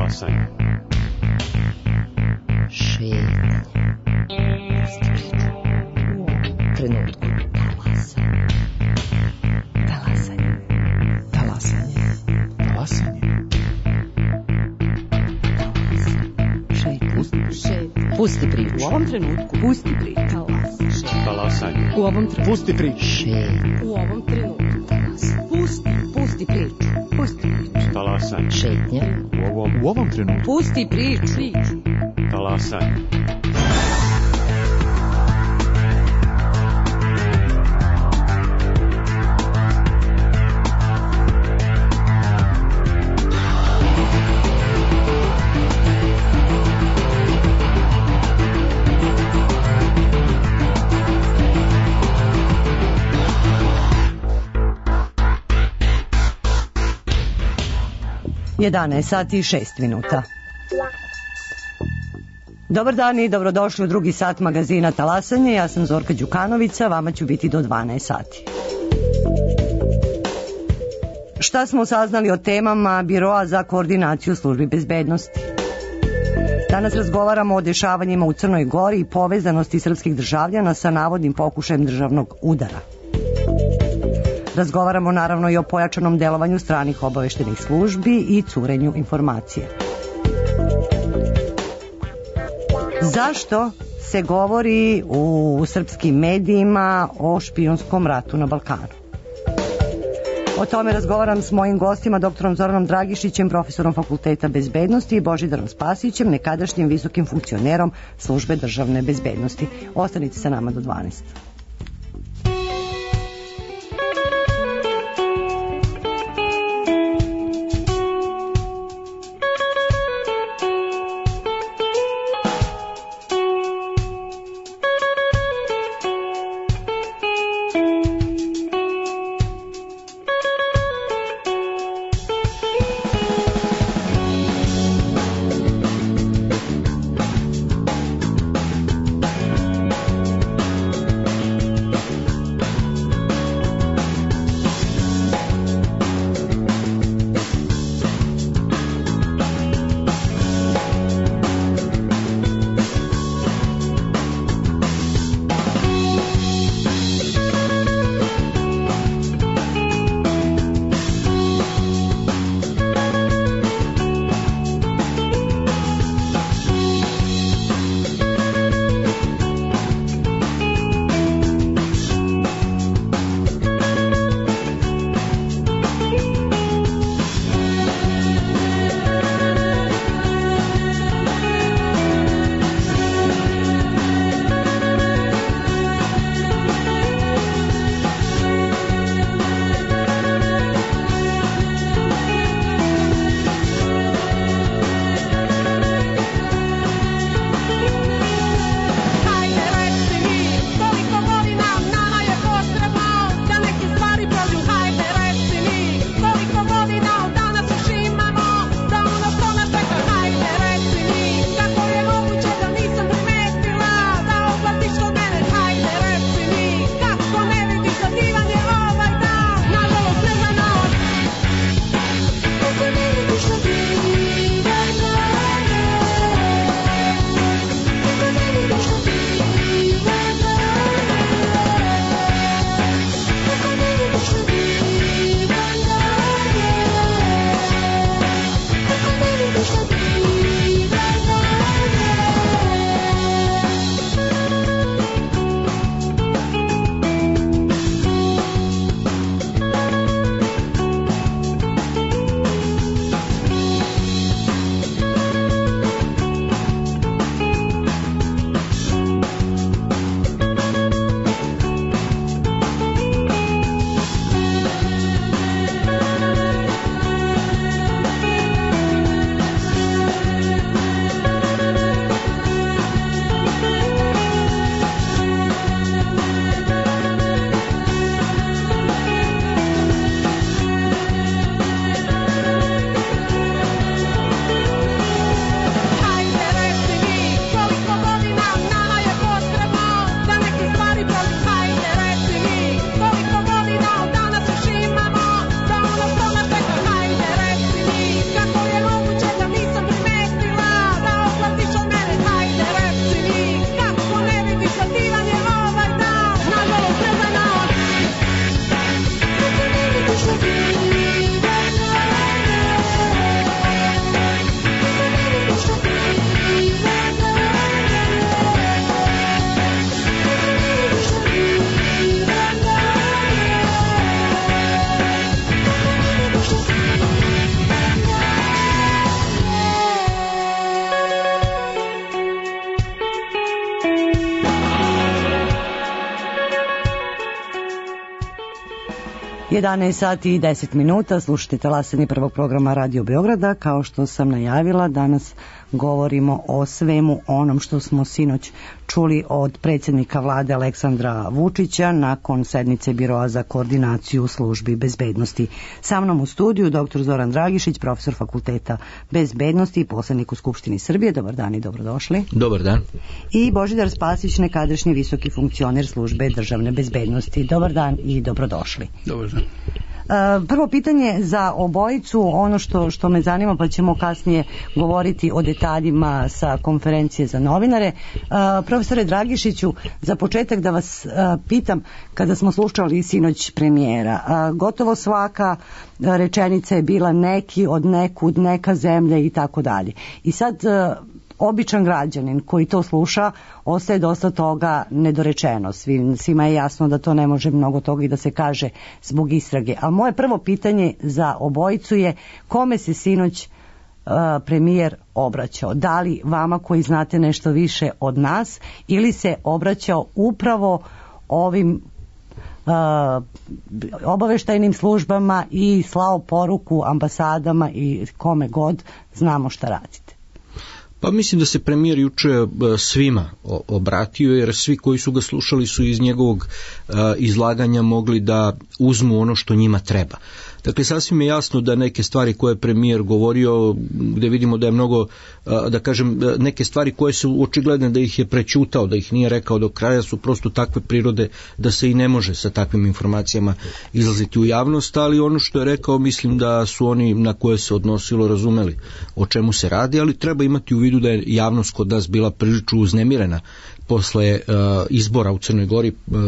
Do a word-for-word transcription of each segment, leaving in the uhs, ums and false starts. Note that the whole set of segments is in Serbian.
Talasanje. Šetnje. Trenutku. Talasanje. Talasanje. Talasanje. Talasanje. Šetnje. Šetnje. Pusti priču. U ovom trenutku. Pusti priču. Talasanje. U ovom trenutku. Pusti priču. Šetnje. U ovom trenutku. Pusti. Pusti priču. Pusti priču. Talasanje. Šetnje. U ovom, U ovom trenutku. Pusti priču. Priču. talasanje. jedanaest sati i šest minuta. Dobar dan i dobrodošli u drugi sat magazina Talasanje. Ja sam Zorka Đukanovića, vama ću biti do dvanaest sati. Šta smo saznali o temama Biroa za koordinaciju službi bezbednosti? Danas razgovaramo o dešavanjima u Crnoj Gori i povezanosti srpskih državljana sa navodnim pokušajem državnog udara. Razgovaramo naravno i o pojačanom delovanju stranih obaveštenih službi i curenju informacije. Zašto se govori u srpskim medijima o špijunskom ratu na Balkanu? O tome razgovaram s mojim gostima, doktorom Zoranom Dragišićem, profesorom Fakulteta bezbednosti, i Božidarom Spasićem, nekadašnjim visokim funkcionerom Službe državne bezbednosti. Ostanite sa nama do dvanaest. jedanaest sati i deset minuta, slušajte talasanje prvog programa Radio Beograda. Kao što sam najavila, danas govorimo o svemu onom što smo sinoć čuli od predsjednika vlade Aleksandra Vučića nakon sednice Biroa za koordinaciju službi bezbednosti. Sa mnom u studiju doktor Zoran Dragišić, profesor Fakulteta bezbednosti i poslanik u Skupštini Srbije. Dobar dan i dobrodošli. Dobar dan. I Božidar Spasić, nekadašnji visoki funkcioner službe državne bezbednosti. Dobar dan i dobrodošli. Dobar dan. Prvo pitanje za obojicu, ono što, što me zanima, pa ćemo kasnije govoriti o detaljima sa konferencije za novinare. Profesore Dragišiću, za početak da vas pitam, kada smo slušali sinoć premijera, gotovo svaka rečenica je bila neki od nekud, neka zemlja i tako dalje. I sad običan građanin koji to sluša, ostaje dosta toga nedorečeno. Svi, svima je jasno da to ne može mnogo toga i da se kaže zbog istrage. A moje prvo pitanje za obojicu je kome se sinoć uh, premijer obraćao? Da li vama koji znate nešto više od nas ili se obraćao upravo ovim Uh, obaveštajnim službama i slao poruku ambasadama i kome god, znamo šta radite? Pa mislim da se premijer juče svima obratio, jer svi koji su ga slušali su iz njegovog izlaganja mogli da uzmu ono što njima treba. Dakle, sasvim je jasno da neke stvari koje je premijer govorio, gde vidimo da je mnogo, da kažem, neke stvari koje su očigledne da ih je prećutao, da ih nije rekao do kraja, su prosto takve prirode da se i ne može sa takvim informacijama izlaziti u javnost, ali ono što je rekao, mislim da su oni na koje se odnosilo razumeli o čemu se radi, ali treba imati u vidu da je javnost kod nas bila prilično uznemirena posle uh, izbora u Crnoj Gori uh,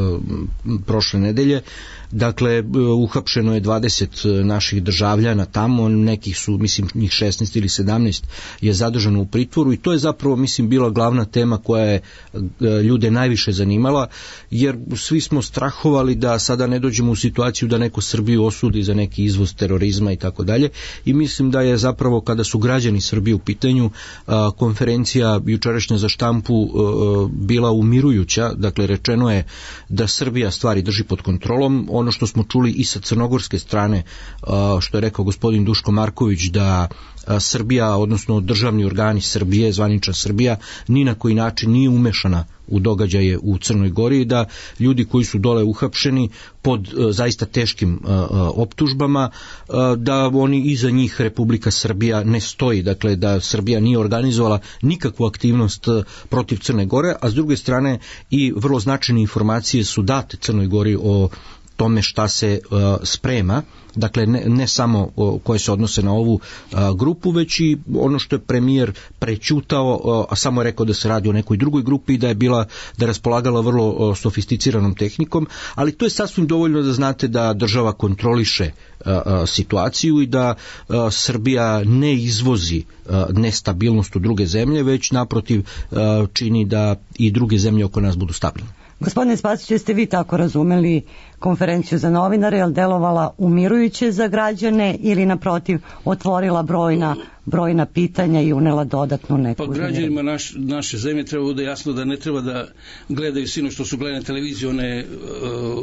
prošle nedelje. Dakle, uhapšeno je dvadeset naših državljana tamo, nekih su, mislim, njih šesnaest ili sedamnaest je zadržano u pritvoru i to je zapravo, mislim, bila glavna tema koja je ljude najviše zanimala, jer svi smo strahovali da sada ne dođemo u situaciju da neko Srbiju osudi za neki izvoz terorizma i tako dalje, i mislim da je zapravo, kada su građani Srbije u pitanju, konferencija jučerašnja za štampu bila umirujuća. Dakle, rečeno je da Srbija stvari drži pod kontrolom. Ono što smo čuli i sa crnogorske strane, što je rekao gospodin Duško Marković, da Srbija, odnosno državni organi Srbije, zvanična Srbija, ni na koji način nije umešana u događaje u Crnoj Gori, da ljudi koji su dole uhapšeni pod uh, zaista teškim uh, optužbama, uh, da oni iza njih Republika Srbija ne stoji, dakle da Srbija nije organizovala nikakvu aktivnost uh, protiv Crne Gore, a s druge strane i vrlo značajne informacije su date Crnoj Gori o tome šta se uh, sprema, dakle ne, ne samo uh, koje se odnose na ovu uh, grupu, već i ono što je premijer prećutao, uh, a samo je rekao da se radi o nekoj drugoj grupi i da je bila, da je raspolagala vrlo uh, sofisticiranom tehnikom, ali to je sasvim dovoljno da znate da država kontroliše uh, uh, situaciju i da uh, Srbija ne izvozi uh, nestabilnost u druge zemlje, već naprotiv uh, čini da i druge zemlje oko nas budu stabilne. Gospodine Spasić, jeste vi tako razumeli konferenciju za novinare, je li delovala umirujuće za građane ili naprotiv otvorila brojna, brojna pitanja i unela dodatnu neku... Pa građanima naš, naše zemlje treba bude jasno da ne treba da gledaju sino što su gledali na televiziju one... Uh,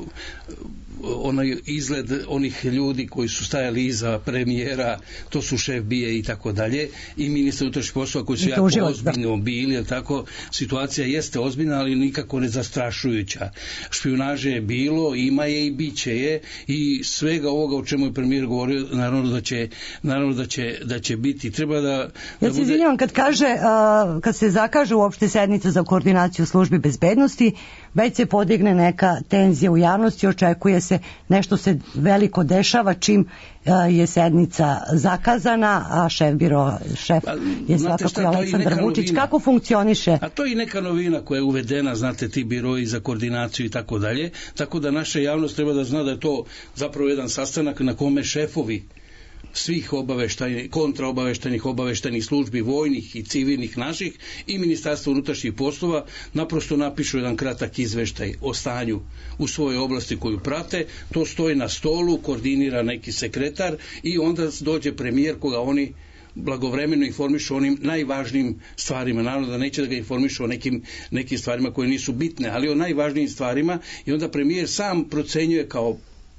onaj izgled onih ljudi koji su stajali iza premijera, to su šef B I A i tako dalje, i ministar unutrašnjih poslova koji su jako ozbiljno bili, jer tako, situacija jeste ozbiljna, ali nikako ne zastrašujuća. Špijunaže je bilo, ima je i bit će je, i svega ovoga o čemu je premijer govorio, naravno da će, naravno da će, da će biti. Treba da... Ja da se bude... izvinjavam, kad kaže, uh, kad se zakaže uopšte sednica za koordinaciju službi bezbednosti, već se podigne neka tenzija u javnosti, očekuje se nešto se veliko dešava čim uh, je sednica zakazana, a šef biro, šef je svakako i Aleksandar Vučić. Kako funkcioniše? A to je i neka novina koja je uvedena, znate, ti biroji za koordinaciju i tako dalje, tako da naša javnost treba da zna da je to zapravo jedan sastanak na kome šefovi svih obaveštajnih, kontraobaveštajnih, obaveštajnih službi, vojnih i civilnih naših i Ministarstva unutrašnjih poslova naprosto napišu jedan kratak izveštaj o stanju u svojoj oblasti koju prate, to stoji na stolu, koordinira neki sekretar i onda dođe premijer koga oni blagovremeno informišu o onim najvažnijim stvarima. Naravno da neće da ga informišu o nekim, nekim stvarima koje nisu bitne, ali o najvažnijim stvarima, i onda premijer sam procenjuje kao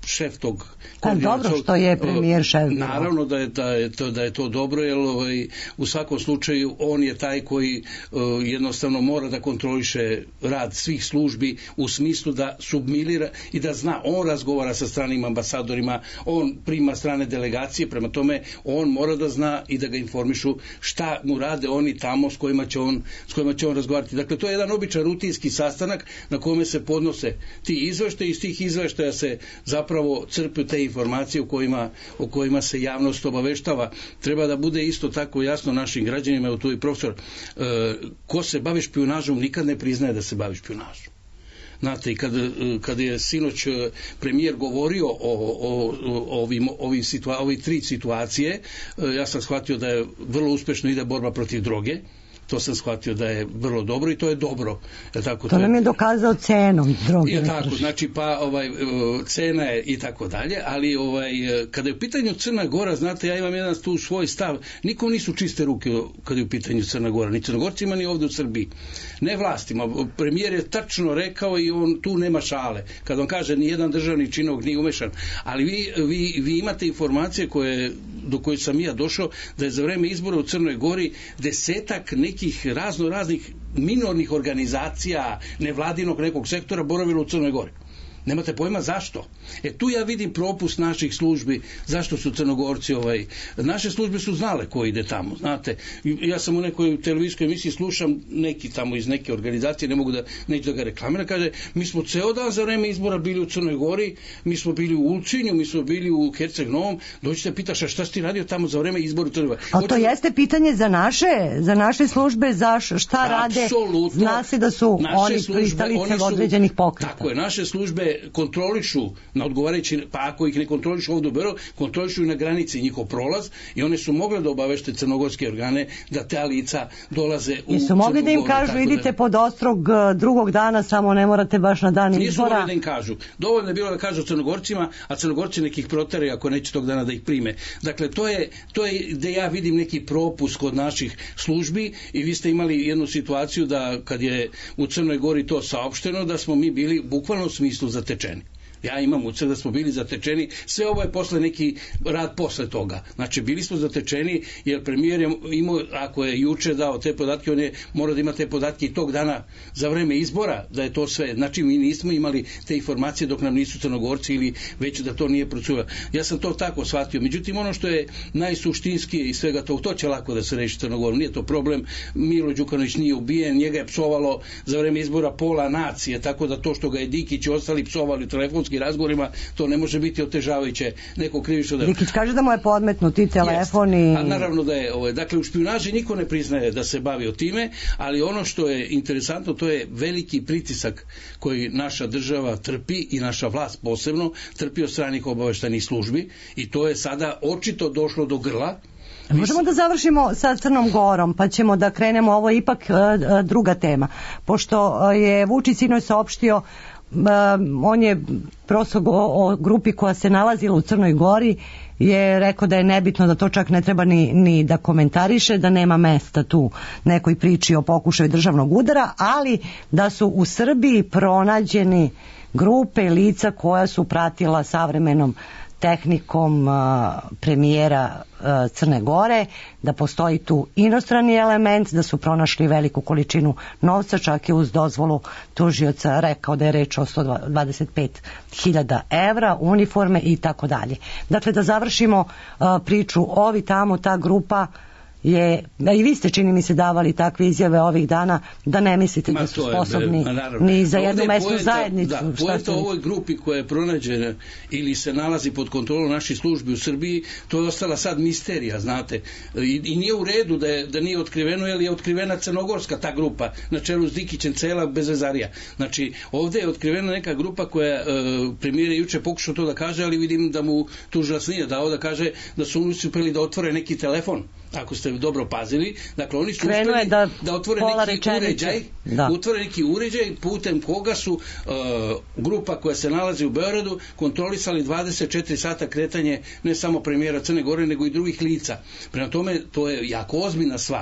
šef tog A dobro što je premijer šef. Naravno da je, da je, to, da je to dobro, jer ovaj, u svakom slučaju on je taj koji uh, jednostavno mora da kontroliše rad svih službi u smislu da submilira i da zna, on razgovara sa stranim ambasadorima, on prima strane delegacije, prema tome on mora da zna i da ga informišu šta mu rade oni tamo s kojima će on, s kojima će on razgovarati. Dakle, to je jedan običan rutinski sastanak na kome se podnose ti izveštaji, iz tih izveštaja se zapravo crpe te informacije o kojima, o kojima se javnost obaveštava. Treba da bude isto tako jasno našim građanima, evo tu je profesor, e, ko se bavi špijunažom nikad ne priznaje da se bavi špijunažom. Znate, i kad, kad je sinoć premijer govorio o, o, o ovim, ovim situa, ovih tri situacije, ja sam shvatio da je vrlo uspešno ide borba protiv droge. To sam shvatio da je vrlo dobro i to je dobro. Je tako, to, to nam je dokazao cenom droge. Je tako, znači pa ovaj, cena je i tako dalje, ali ovaj, kada je u pitanju Crna Gora, znate, ja imam jedan tu svoj stav, nikom nisu čiste ruke kada je u pitanju Crna Gora, ni Crnogorcima ni ovdje u Srbiji. Ne vlastima, premijer je tačno rekao i on tu nema šale. Kad on kaže ni jedan državni činovnik nije umešan, ali vi, vi, vi imate informacije koje, do koje sam ja došao, da je za vreme izbora u Crnoj Gori desetak nekih razno raznih minornih organizacija nevladinog nekog sektora boravilo u Crnoj Gori. Nemate pojma zašto. E tu ja vidim propust naših službi, zašto su Crnogorci, ovaj, naše službe su znale ko ide tamo, znate. Ja sam u nekoj televizijskoj emisiji slušam neki tamo iz neke organizacije, ne mogu da, neću da ga reklamira, kaže, mi smo ceo dan za vreme izbora bili u Crnoj Gori, mi smo bili u Ulcinju, mi smo bili u Herceg Novom, dođite pitaš, a šta si ti radio tamo za vreme izbora u Crnoj Gori? A to Oči... jeste pitanje za naše, za naše službe, za šta rade, apsolutno, zna se da su oni pristalice određenih pokreta. Tako je, naše službe kontrolišu na odgovarajući, pa ako ih ne kontrolišu ovdje u Beogradu, kontrolišu i na granici njihov prolaz i one su mogle da obavešte crnogorske organe da ta lica dolaze u I su mogli da im kažu, idite da... pod ostrog drugog dana, samo ne morate baš na dan izbora. Nisu mogli da im kažu. Dovoljno je bilo da kažu Crnogorcima, a Crnogorci nekih protere ako neće tog dana da ih prime. Dakle, to je, to je gde ja vidim neki propust kod naših službi i vi ste imali jednu situaciju da kad je u Crnoj Gori to saopšteno, da smo mi bili bukvalno u smislu zatečeni. Ja imam ucak da smo bili zatečeni, sve ovo je posle neki rad posle toga. Znači bili smo zatečeni jer premijer je imao, ako je juče dao te podatke, on je morao da ima te podatke i tog dana za vreme izbora, da je to sve. Znači mi nismo imali te informacije dok nam nisu Crnogorci ili već da to nije procurilo. Ja sam to tako shvatio. Međutim, ono što je najsuštinskije i svega to, to će lako da se reši Crnogoru. Nije to problem. Milo Đukanović nije ubijen, njega je psovalo za vreme izbora pola nacije, tako da to što ga je Dikić i ostali psovali u telefonskim razgovorima, to ne može biti otežavajuće neko krivično delo. Dikić kaže da mu je podmetnuti telefon i... A naravno da je, ovaj, dakle u špijunaži niko ne priznaje da se bavi o time, ali ono što je interesantno, to je veliki pritisak koji naša država trpi i naša vlast posebno trpi od stranih obaveštajnih službi i to je sada očito došlo do grla. Možemo da završimo sa Crnom Gorom, pa ćemo da krenemo, ovo je ipak uh, druga tema. Pošto je Vučić sinoć saopštio, uh, on je prosto o, o grupi koja se nalazila u Crnoj Gori, je rekao da je nebitno, da to čak ne treba ni, ni da komentariše, da nema mesta tu nekoj priči o pokušaju državnog udara, ali da su u Srbiji pronađeni grupe lica koja su pratila savremenom tehnikom uh, premijera uh, Crne Gore, da postoji tu inostrani element, da su pronašli veliku količinu novca, čak i uz dozvolu tužioca rekao da je reč o sto dvadeset pet hiljada evra, uniforme i tako dalje. Dakle, da završimo uh, priču, ovi tamo, ta grupa je, a i vi ste čini mi se davali takve izjave ovih dana, da ne mislite Ma, da su sposobni je, ni za jednu mesnu zajednicu. Da, poenta o ovoj grupi koja je pronađena ili se nalazi pod kontrolom naših službi u Srbiji, to je ostala sad misterija, znate. I, i nije u redu da, je, da nije otkriveno, jer je otkrivena crnogorska ta grupa, na čelu s Dikićem, cela bezvezarija. Znači, ovdje je otkrivena neka grupa koja, e, premijer je juče pokušao to da kaže, ali vidim da mu tužilac nije dao da kaže da su uspeli da otvore neki telefon. Ako ste dobro pazili, dakle oni su uspeli da, da otvore neki uređaj, da. otvore neki uređaj putem koga su uh, grupa koja se nalazi u Beogradu kontrolisali dvadeset četiri sata kretanje ne samo premijera Crne Gore nego i drugih lica. Prema tome to je jako ozbiljna stvar.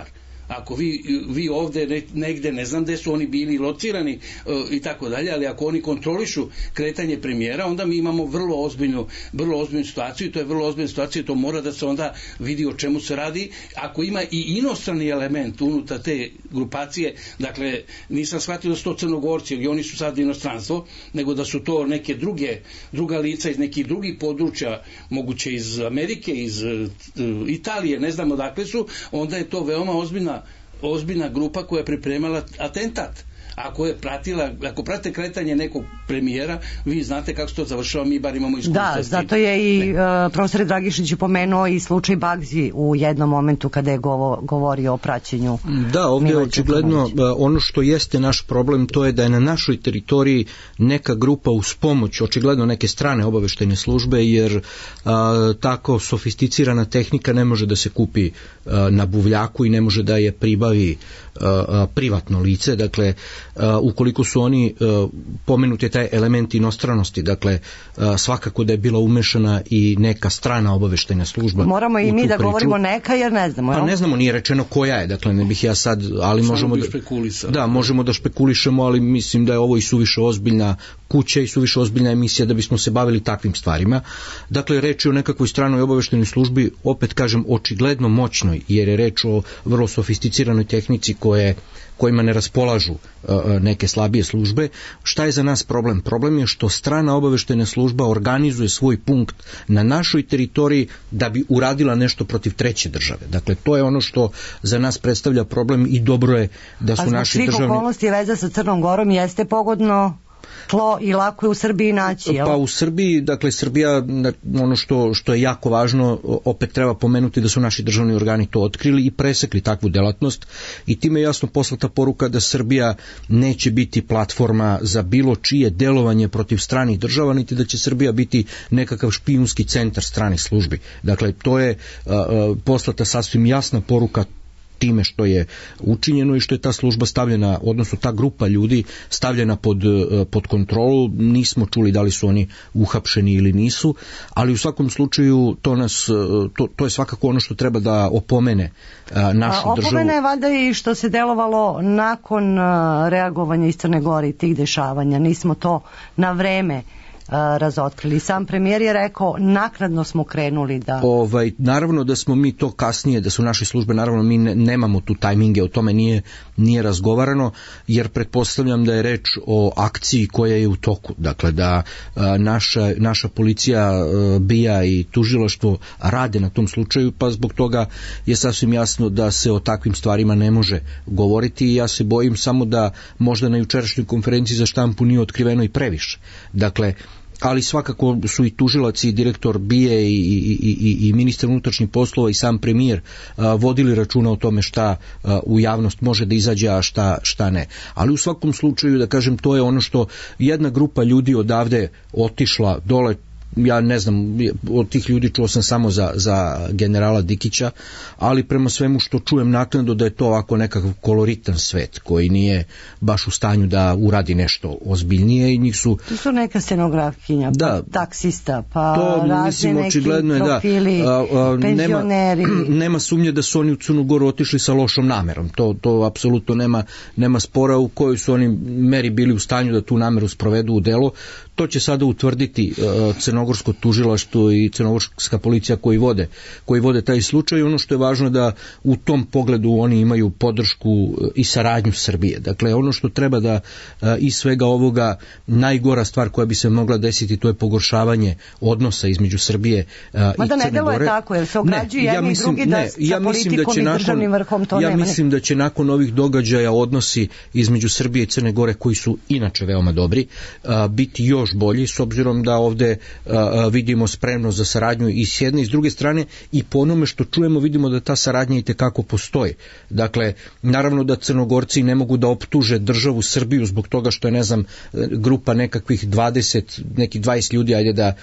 Ako vi, vi ovde ne, negde, ne znam gde su oni bili locirani uh, i tako dalje, ali ako oni kontrolišu kretanje premijera, onda mi imamo vrlo ozbiljnu, vrlo ozbiljnu situaciju i to je vrlo ozbiljna situacija i to mora da se onda vidi o čemu se radi. Ako ima i inostrani element unutar te grupacije, dakle, nisam shvatio da su to Crnogorci, ili oni su sad inostranstvo, nego da su to neke druge, druga lica iz nekih drugih područja, moguće iz Amerike, iz uh, Italije, ne znam odakle su, onda je to veoma ozbiljna ozbiljna grupa koja je pripremala atentat. Ako je pratila, ako prate kretanje nekog premijera, vi znate kako se to završava, mi bar imamo iskustva. Da, zato je i uh, profesor Dragišić pomenuo i slučaj Bagzi u jednom momentu kada je govo, govorio o praćenju. Da, ovdje je očigledno ono što jeste naš problem, to je da je na našoj teritoriji neka grupa uz pomoć, očigledno neke strane obaveštajne službe, jer a, tako sofisticirana tehnika ne može da se kupi a, na buvljaku i ne može da je pribavi a, a, privatno lice, dakle Uh, ukoliko su oni uh, pomenuti taj element inostranosti, dakle uh, svakako da je bila umešana i neka strana obaveštajna služba. Moramo i mi da priču. Govorimo neka jer ne znamo. Pa ne znamo, nije rečeno koja je, dakle ne bih ja sad, ali Samo možemo da, da, možemo da špekulišemo, ali mislim da je ovo i suviše ozbiljna kuća i suviše ozbiljna emisija da bismo se bavili takvim stvarima. Dakle, reč je o nekakvoj stranoj obaveštajnoj službi, opet kažem, očigledno moćnoj, jer je reč o vrlo sofisticiranoj tehnici koje kojima ne raspolažu uh, neke slabije službe. Šta je za nas problem? Problem je što strana obaveštajna služba organizuje svoj punkt na našoj teritoriji da bi uradila nešto protiv treće države. Dakle, to je ono što za nas predstavlja problem i dobro je da su naši državni... A zbog svih okolnosti veza sa Crnom Gorom jeste pogodno tlo i lako je u Srbiji naći, jel? Pa u Srbiji, dakle Srbija, ono što, što je jako važno, opet treba pomenuti da su naši državni organi to otkrili i presekli takvu delatnost i time je jasno poslata poruka da Srbija neće biti platforma za bilo čije delovanje protiv stranih država, niti da će Srbija biti nekakav špijunski centar stranih službi. Dakle, to je uh, poslata sasvim jasna poruka time što je učinjeno i što je ta služba stavljena, odnosno ta grupa ljudi stavljena pod, pod kontrolu. Nismo čuli da li su oni uhapšeni ili nisu, ali u svakom slučaju to nas, to, to je svakako ono što treba da opomene našu A, državu. Opomene je valjda i što se delovalo nakon reagovanja iz Crne Gore i tih dešavanja. Nismo to na vreme razotkrili. Sam premijer je rekao, naknadno smo krenuli da... Ovaj, naravno da smo mi to kasnije, da su naše službe, naravno mi ne, nemamo tu tajminge, o tome nije, nije razgovarano, jer pretpostavljam da je reč o akciji koja je u toku. Dakle, da a, naša, naša policija, a, B I A i tužilaštvo rade na tom slučaju, pa zbog toga je sasvim jasno da se o takvim stvarima ne može govoriti i ja se bojim samo da možda na jučerašnjoj konferenciji za štampu nije otkriveno i previše. Dakle, ali svakako su i tužilac i direktor B I A i, i, i, i ministar unutrašnjih poslova i sam premijer a, vodili računa o tome šta a, u javnost može da izađe, a šta, šta ne. Ali u svakom slučaju, da kažem, to je ono što jedna grupa ljudi odavde otišla dole. Ja ne znam, od tih ljudi čuo sam samo za, za generala Dikića, ali prema svemu što čujem naknadno da je to ovako nekakav koloritan svet koji nije baš u stanju da uradi nešto ozbiljnije i njih su... To su neka scenografkinja, da, pa taksista, pa to, razne mislim, neki očigledno je, profili, da, a, a, penzioneri. Nema, nema sumnje da su oni u Crnu Goru otišli sa lošom namerom. To, to apsolutno nema, nema spora u kojoj su oni meri bili u stanju da tu nameru sprovedu u delo. To će sada utvrditi uh, crnogorsko tužilaštvo i crnogorska policija koji vode, koji vode taj slučaj. Ono što je važno da u tom pogledu oni imaju podršku uh, i saradnju Srbije. Dakle, ono što treba da uh, iz svega ovoga najgora stvar koja bi se mogla desiti, to je pogoršavanje odnosa između Srbije uh, i Crne Gore. Mada ne delo je tako, jer se ograđuju jedni ja mislim, i drugi da ne, sa ja politikom da i nakon, državnim vrhom to ja nema. Ja mislim da će nakon ovih događaja odnosi između Srbije i Crne Gore, koji su inače veoma dobri, uh, biti još bolji, s obzirom da ovde uh, vidimo spremnost za saradnju i s jedne i s druge strane, i po onome što čujemo vidimo da ta saradnja i tekako postoji. Dakle, naravno da Crnogorci ne mogu da optuže državu Srbiju zbog toga što je, ne znam, grupa nekakvih dvadeset, nekih dvadeset ljudi, ajde da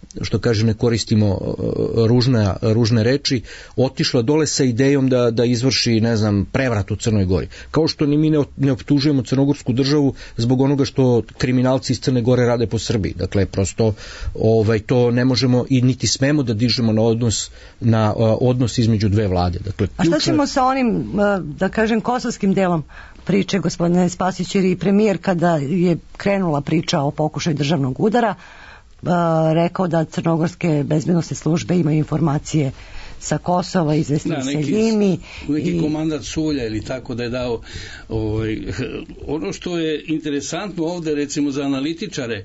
što kaže ne koristimo ružne, ružne reči, otišla dole sa idejom da, da izvrši, ne znam, prevrat u Crnoj Gori. Kao što ni mi ne, ne optužujemo crnogorsku državu zbog onoga što kriminalci iz Crne Gore rade po Srbiji. Dakle, prosto ovaj, to ne možemo i niti smemo da dižemo na odnos, na odnos između dve vlade. Dakle, ključne... A šta ćemo sa onim, da kažem, kosovskim delom priče, gospodine Spasić, jer i premijer kada je krenula priča o pokušaju državnog udara, rekao da crnogorske bezbednosne službe imaju informacije sa Kosova, izvesni da, Seljimi. Neki i... komandant Sulja ili tako da je dao ovaj, ono što je interesantno ovde recimo za analitičare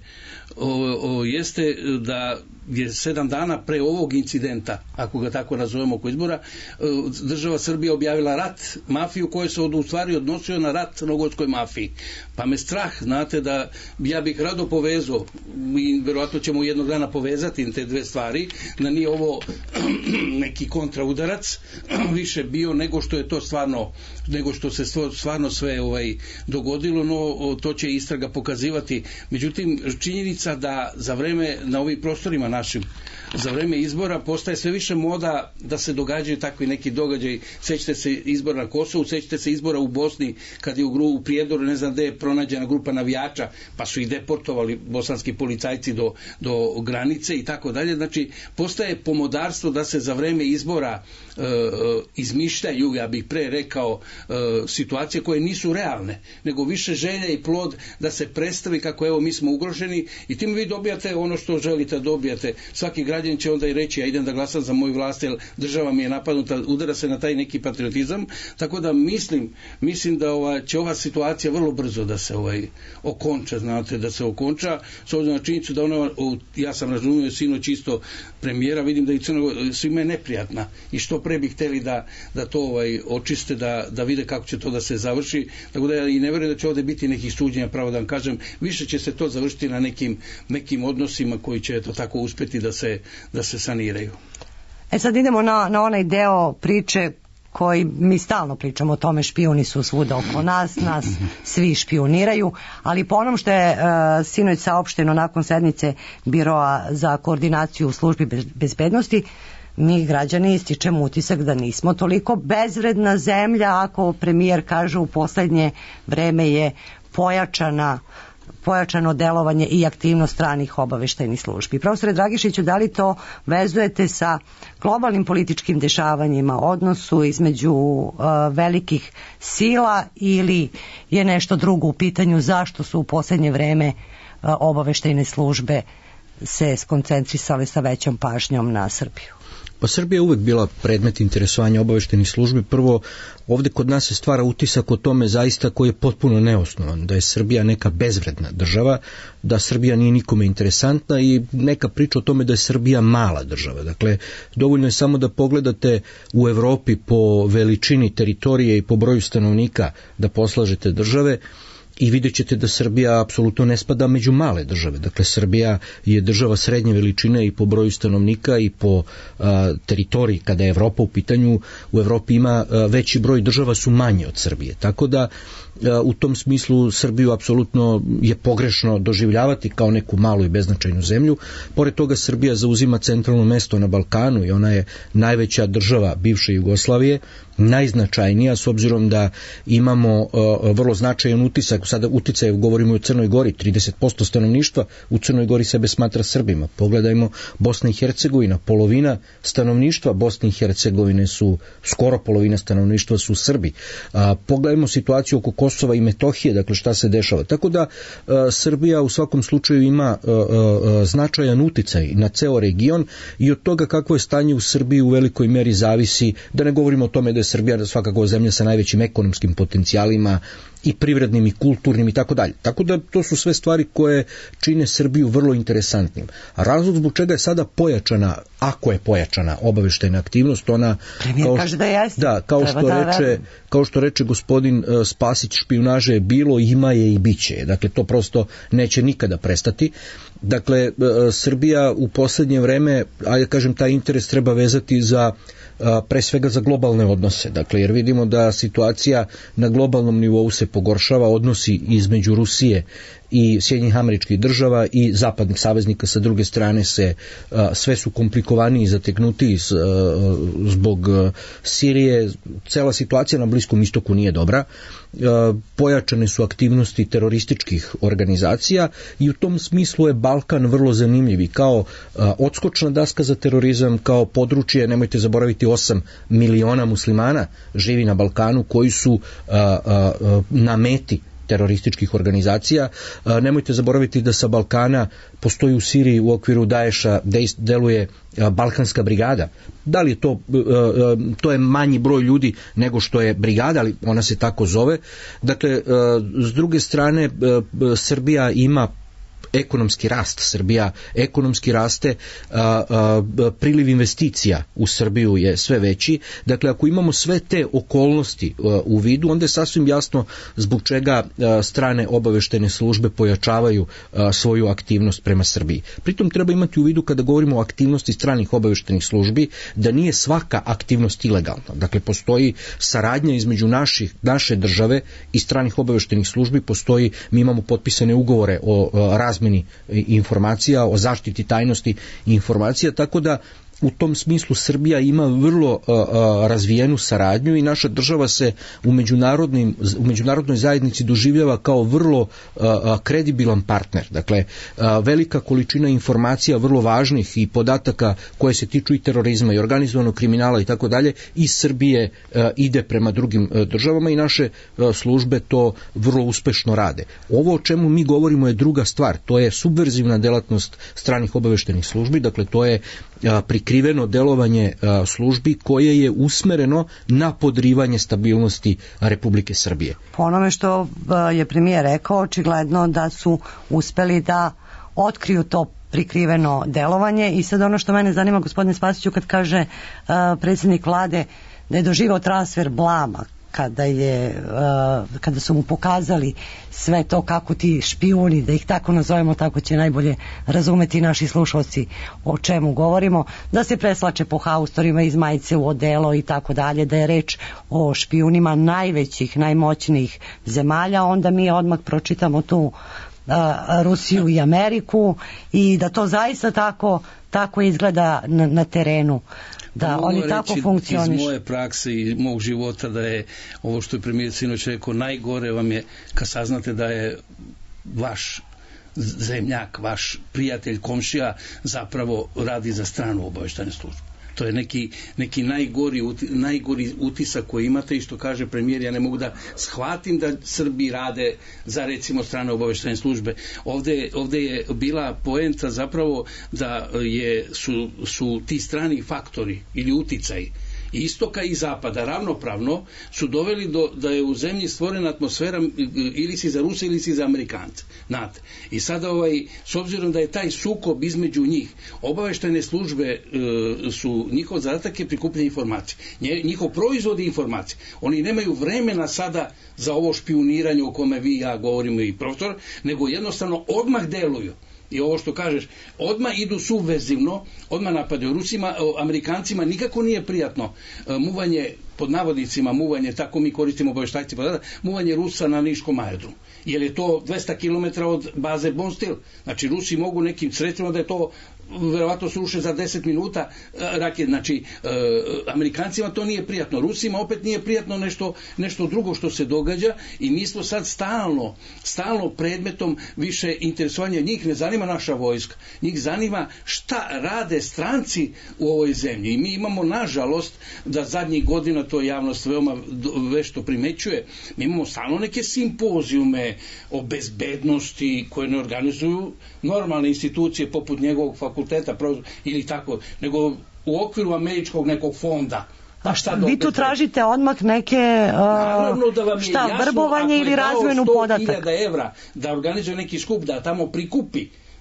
o, o, jeste da je sedam dana pre ovog incidenta, ako ga tako nazovemo oko izbora, država Srbija objavila rat mafiju koji se od, u stvari odnosio na rat crnogorskoj mafiji. Pa me strah, znate, da ja bih rado povezao i verovatno ćemo jednog dana povezati te dve stvari, da nije ovo neki kontraudarac više bio nego što je to stvarno nego što se stvarno sve ovaj dogodilo, no to će istraga pokazivati. Međutim, činjenica da za vreme na ovim prostorima našim, za vreme izbora postaje sve više moda da se događaju takvi neki događaji. Sećate se izbora na Kosovu, sećate se izbora u Bosni kad je u, u Prijedoru, ne znam gde je pronađena grupa navijača, pa su ih deportovali bosanski policajci do, do granice i tako dalje. Znači, postaje pomodarstvo da se za vreme izbora e, izmišljaju, ja bih pre rekao, e, situacije koje nisu realne, nego više želja i plod da se predstavi kako evo mi smo ugroženi i tim vi dobijate ono što želite da dobijate. Svaki građanin će onda i reći ja idem da glasam za moju vlast jer država mi je napadnuta, udara se na taj neki patriotizam, tako da mislim mislim da ova, će ova situacija vrlo brzo da se ovaj okonča, znate, da se okonča, s obzirom na činjenicu da ona, ja sam razumio sinoć isto premijera, vidim da i Crna svima je neprijatna i što pre bi hteli da, da to ovaj, očiste, da, da vide kako će to da se završi, tako da ja i ne verujem da će ovde biti nekih suđenja, pravo da vam kažem, više će se to završiti na nekim, nekim odnosima koji će to tako uspeti da se, da se saniraju. E sad idemo na, na onaj deo priče koji mi stalno pričamo o tome, špijuni su svuda oko nas, nas svi špioniraju, ali po onom što je uh, sinoć saopšteno nakon sednice Biroa za koordinaciju u službi bezbednosti, mi građani stičemo utisak da nismo toliko bezvredna zemlja ako premijer kaže u poslednje vreme je pojačana pojačano delovanje i aktivnost stranih obaveštajnih službi. Profesore Dragišiću, da li to vezujete sa globalnim političkim dešavanjima, odnosu između uh, velikih sila ili je nešto drugo u pitanju, zašto su u poslednje vreme uh, obaveštajne službe se skoncentrisale sa većom pažnjom na Srbiju? Pa Srbija je uvek bila predmet interesovanja obaveštajnih službi. Prvo, ovde kod nas se stvara utisak o tome zaista koji je potpuno neosnovan, da je Srbija neka bezvredna država, da Srbija nije nikome interesantna i neka priča o tome da je Srbija mala država. Dakle, dovoljno je samo da pogledate u Evropi po veličini teritorije i po broju stanovnika da poslažete države i vidjet ćete da Srbija apsolutno ne spada među male države. Dakle, Srbija je država srednje veličine i po broju stanovnika i po a, teritoriji. Kada je Evropa u pitanju, u Evropi ima a, veći broj država su manje od Srbije. Tako da a, u tom smislu Srbiju apsolutno je pogrešno doživljavati kao neku malu i beznačajnu zemlju. Pored toga Srbija zauzima centralno mesto na Balkanu i ona je najveća država bivše Jugoslavije, najznačajnija s obzirom da imamo uh, vrlo značajan utisak, sada uticaj, govorimo o Crnoj Gori, trideset posto stanovništva u Crnoj Gori sebe smatra Srbima. Pogledajmo Bosna i Hercegovina, polovina stanovništva Bosne i Hercegovine su, skoro polovina stanovništva su Srbi. Uh, pogledajmo situaciju oko Kosova i Metohije, dakle šta se dešava. Tako da uh, Srbija u svakom slučaju ima uh, uh, značajan uticaj na ceo region i od toga kakvo je stanje u Srbiji u velikoj meri zavisi, da ne govorimo o tome da je Srbija svakako zemlja sa najvećim ekonomskim potencijalima i privrednim i kulturnim i tako dalje. Tako da to su sve stvari koje čine Srbiju vrlo interesantnim. A razlog zbog čega je sada pojačana, ako je pojačana obaveštajna aktivnost, ona kao, kaže da jeste. Da, kao što da reče, kao što reče gospodin uh, Spasić, špijunaže je bilo, ima je i biće. Dakle, to prosto neće nikada prestati. Dakle, uh, Srbija u poslednje vreme, ajde kažem, taj interes treba vezati za pre svega za globalne odnose, dakle, jer vidimo da situacija na globalnom nivou se pogoršava, odnosi između Rusije i Sjedinjenih Američkih Država i zapadnih saveznika sa druge strane se sve su komplikovaniji i zateknutiji zbog Sirije. Cela situacija na Bliskom istoku nije dobra. Pojačane su aktivnosti terorističkih organizacija i u tom smislu je Balkan vrlo zanimljiv i kao odskočna daska za terorizam, kao područje, nemojte zaboraviti, osam miliona muslimana živi na Balkanu koji su na meti terorističkih organizacija. Nemojte zaboraviti da sa Balkana postoji u Siriji u okviru Daesha deluje Balkanska brigada. Da li je to, to je manji broj ljudi nego što je brigada, ali ona se tako zove. Dakle, s druge strane, Srbija ima ekonomski rast. Srbija ekonomski raste, a, a, priliv investicija u Srbiju je sve veći. Dakle, ako imamo sve te okolnosti a, u vidu, onda je sasvim jasno zbog čega a, strane obaveštajne službe pojačavaju a, svoju aktivnost prema Srbiji. Pritom treba imati u vidu kada govorimo o aktivnosti stranih obaveštajnih službi da nije svaka aktivnost ilegalna. Dakle, postoji saradnja između naših, naše države i stranih obaveštajnih službi, postoji, mi imamo potpisane ugovore o a, razmjeni informacija, o zaštiti tajnosti informacija, tako da u tom smislu Srbija ima vrlo a, a, razvijenu saradnju i naša država se u, međunarodnim, u međunarodnoj zajednici doživljava kao vrlo a, a, kredibilan partner. Dakle, a, velika količina informacija vrlo važnih i podataka koje se tiču i terorizma i organizovanog kriminala i tako dalje iz Srbije a, ide prema drugim a, državama i naše a, službe to vrlo uspešno rade. Ovo o čemu mi govorimo je druga stvar, to je subverzivna delatnost stranih obaveštajnih službi, dakle to je a, prikriveno delovanje a, službi koje je usmereno na podrivanje stabilnosti Republike Srbije. Po onome što a, je premijer rekao, očigledno da su uspeli da otkriju to prikriveno delovanje i sad ono što mene zanima, gospodine Spasiću, kad kaže a, predsjednik vlade da je doživao transfer blama kada je uh, kada su mu pokazali sve to kako ti špijuni, da ih tako nazovemo, tako će najbolje razumeti naši slušalci o čemu govorimo, da se preslače po haustorima iz majice u odelo i tako dalje, da je reč o špijunima najvećih, najmoćnijih zemalja, onda mi odmah pročitamo tu uh, Rusiju i Ameriku i da to zaista tako, tako izgleda na, na terenu. Da, mogu oni tako funkcionišu. Iz moje prakse i mog života da je ovo što je premijer sinoć rekao, najgore vam je kad saznate da je vaš zemljak, vaš prijatelj, komšija zapravo radi za stranu obaveštajnu službu. To je neki, neki najgori, najgori utisak koji imate i što kaže premijer, ja ne mogu da shvatim da Srbi rade za recimo strane obaveštajne službe. Ovde, ovde je bila poenta zapravo da je, su, su ti strani faktori ili uticaji istoka i zapada ravnopravno su doveli do da je u zemlji stvorena atmosfera ili si za Ruse ili si za Amerikance. Znate. I sada ovaj, s obzirom da je taj sukob između njih, obaveštajne službe e, su, njihov zadatak je prikupljanje informacije. Njihov proizvod je informacije. Oni nemaju vremena sada za ovo špijuniranje o kome vi i ja govorimo i profesor, nego jednostavno odmah deluju. I ovo što kažeš, odmah idu subverzivno, odmah napadaju Rusima, Amerikancima nikako nije prijatno muvanje, pod navodnicima muvanje, tako mi koristimo obaveštajci podatak, muvanje Rusa na Niškom aerodromu. Jer je to dvesta kilometara od baze Bonstil. Znači Rusi mogu nekim sredstvima da je to verovatno sruše za deset minuta raket. Znači, e, Amerikancima to nije prijatno. Rusima opet nije prijatno nešto, nešto drugo što se događa i mi smo sad stalno, stalno predmetom više interesovanja. Njih ne zanima naša vojska. Njih zanima šta rade stranci u ovoj zemlji. I mi imamo, nažalost, da zadnjih godina to javnost veoma vešto primećuje. Mi imamo stalno neke simpozijume o bezbednosti koje ne organizuju normalne institucije poput njegovog fakulteta ili tako, nego u okviru američkog nekog fonda. A šta, vi tu tražite odmah neke uh, da vam je šta, jasno, vrbovanje ili razmjenu podataka? sto hiljada evra da organizuje neki skup, da tamo prikupi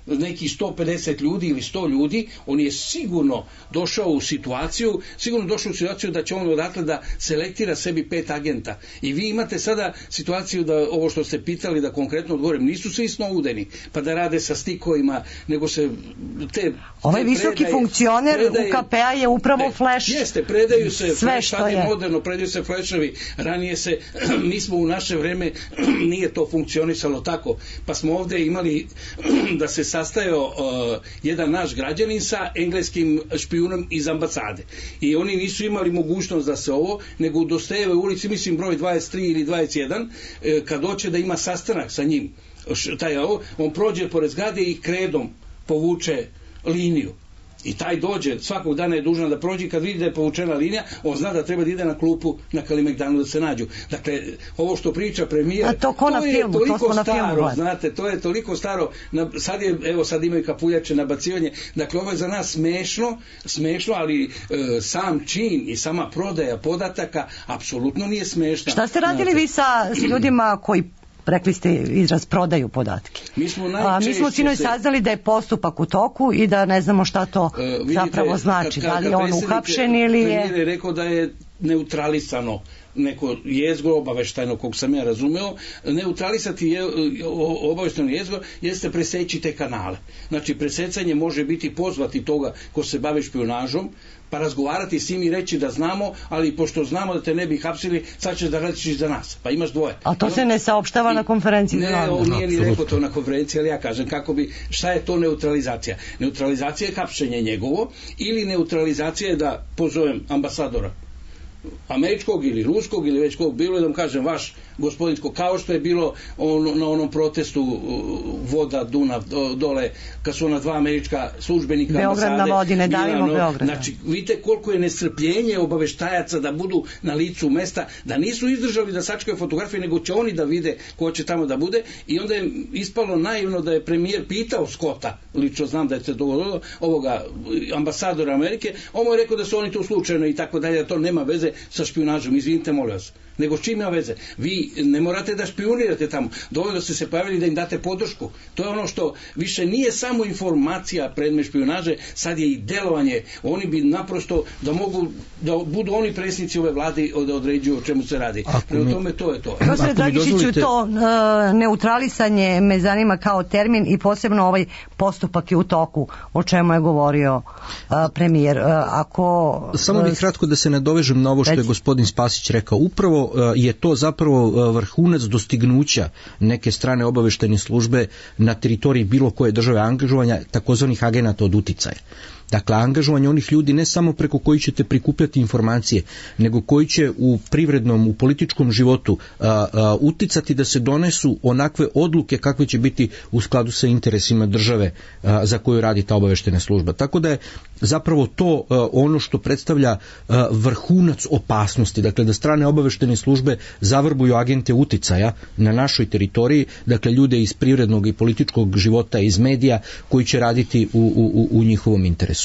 neki sto pedeset ljudi ili sto ljudi, on je sigurno došao u situaciju, sigurno došao u situaciju da će on odatle da selektira sebi pet agenta. I vi imate sada situaciju da ovo što ste pitali, da konkretno odgovorim, nisu svi Snowdeni, pa da rade sa stikovima, nego se te... Ovaj te visoki predaje, funkcioner predaje, U K P-a je upravo ne, flash. Jeste, predaju se, sve što što je je moderno, predaju se flashovi, ranije se, mi smo u naše vreme, nije to funkcionisalo tako, pa smo ovdje imali da se sastajao uh, jedan naš građanin sa engleskim špijunom iz ambasade. I oni nisu imali mogućnost da se ovo, nego u Dostojevoj ulici, mislim broj dvadeset tri ili dvadeset jedan, uh, kad hoće da ima sastanak sa njim, taj, ovo, on prođe pored zgrade i kredom povuče liniju. I taj dođe, svakog dana je dužan da prođe, kad vidi da je povučena linija, on zna da treba da ide na klupu na Kalemegdanu da se nađu. Dakle, ovo što priča premijer, A to, ko to na je filmu, toliko to staro, filmu, znate, to je toliko staro, na, sad je, evo sad imaju kapuljače, nabacivanje, dakle ovo je za nas smešno, smešno, ali e, sam čin i sama prodaja podataka apsolutno nije smešna. Šta ste radili vi sa s ljudima koji, rekli ste izraz, prodaju podatke? Mi smo, A, mi smo sinoć se... saznali da je postupak u toku i da ne znamo šta to e, vidite, zapravo znači. Kad, kad, da li je on uhapšen ili je... Premijer je rekao da je neutralisano neko jezgro obaveštajno, kog sam ja razumeo. Neutralisati je, obaveštajno jezgro jeste preseći te kanale. Znači presecanje može biti pozvati toga ko se bavi špijunažom, pa razgovarati s njim i reći da znamo, ali pošto znamo da te ne bi hapsili, sad ćeš da radiš za nas, pa imaš dvoje. A to se ne saopštava na konferenciji? Ne, on nije ni rekao to na konferenciji, ali ja kažem kako bi, šta je to neutralizacija? Neutralizacija je hapšenje njegovo, ili neutralizacija je da pozovem ambasadora američkog ili ruskog ili već kog bilo, da vam kažem vaš gospodinsko, kao što je bilo on, na onom protestu voda Dunav dole, kad su ona dva američka službenika Beograd ambasade, na vodi, ne davimo no, Beograd. znači vidite koliko je nestrpljenje obaveštajaca da budu na licu mesta, da nisu izdržali da sačekaju fotografije, nego će oni da vide ko će tamo da bude. I onda je ispalo naivno da je premijer pitao Scotta, lično znam da je se dogodilo, ovoga ambasadora Amerike, on mu je rekao da su oni tu slučajno i tako dalje, da to nema veze sa špijunažom, izvinite molim vas. Nego s čim ima veze? Vi ne morate da špijunirate tamo, dovoljno ste se pojavili da im date podršku. To je ono što više nije samo informacija predmet špijunaže, sad je i delovanje. Oni bi naprosto da mogu da budu oni predsjednici ove vlade da određuju o čemu se radi. Prema mi... tome to je to. Profesor Dragišiću, dozvolite... to uh, neutralisanje me zanima kao termin i posebno ovaj postupak je u toku, o čemu je govorio uh, premijer. Uh, ako, Samo bih kratko da se nadovežem na ovo što je gospodin Spasić rekao. Upravo je to zapravo vrhunac dostignuća neke strane obaveštajne službe na teritoriji bilo koje države angažovanja takozvanih agenata od uticaja. Dakle, angažovanje onih ljudi ne samo preko koji ćete prikupljati informacije, nego koji će u privrednom, u političkom životu a, a, uticati da se donesu onakve odluke kakve će biti u skladu sa interesima države a, za koju radi ta obaveštajna služba. Tako da je zapravo to a, ono što predstavlja a, vrhunac opasnosti. Dakle, da strane obaveštajne službe zavrbuju agente uticaja na našoj teritoriji, dakle ljude iz privrednog i političkog života, iz medija, koji će raditi u, u, u njihovom interesu.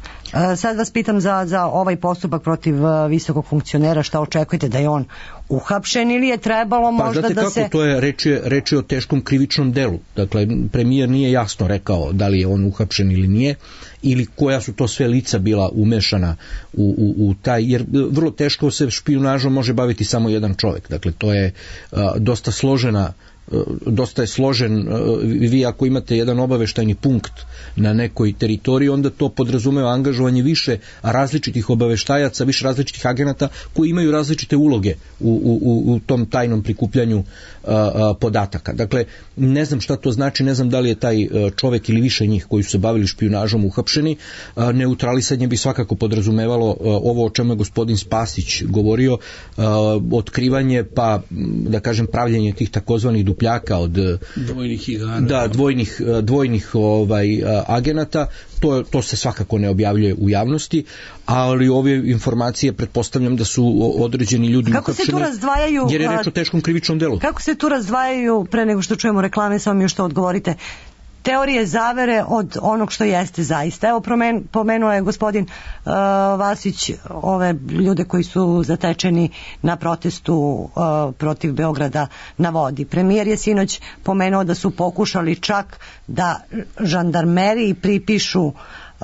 Sad vas pitam za, za ovaj postupak protiv visokog funkcionera, šta očekujete, da je on uhapšen ili je trebalo možda pa, znate da kako, se... To je reč, je reč je o teškom krivičnom delu. Dakle, premijer nije jasno rekao da li je on uhapšen ili nije, ili koja su to sve lica bila umešana u, u, u taj, jer vrlo teško se špijunažom može baviti samo jedan čovjek. Dakle, to je a, dosta složena dosta je složen, vi ako imate jedan obaveštajni punkt na nekoj teritoriji, onda to podrazumeva angažovanje više različitih obaveštajaca, više različitih agenata koji imaju različite uloge u, u, u tom tajnom prikupljanju a, a, podataka. Dakle, ne znam šta to znači, ne znam da li je taj čovjek ili više njih koji su se bavili špijunažom uhapšeni. A, neutralisanje bi svakako podrazumevalo a, ovo o čemu je gospodin Spasić govorio, a, otkrivanje pa, da kažem, pravljenje tih takozvanih dupljaka od dvojnih igara. Da, dvojnih, dvojnih ovaj, agenata, to, to se svakako ne objavljuje u javnosti, ali ove informacije pretpostavljam da su određeni ljudi kako uhapšeni, se tu razdvajaju, jer je reč o teškom krivičnom delu. Kako se tu razdvajaju, pre nego što čujemo reklame, samo mi još to odgovorite, teorije zavere od onog što jeste zaista. Evo, promen, pomenuo je gospodin uh, Vasić ove ljude koji su zatečeni na protestu uh, protiv Beograda na vodi. Premijer je sinoć pomenuo da su pokušali čak da žandarmeriji pripišu uh,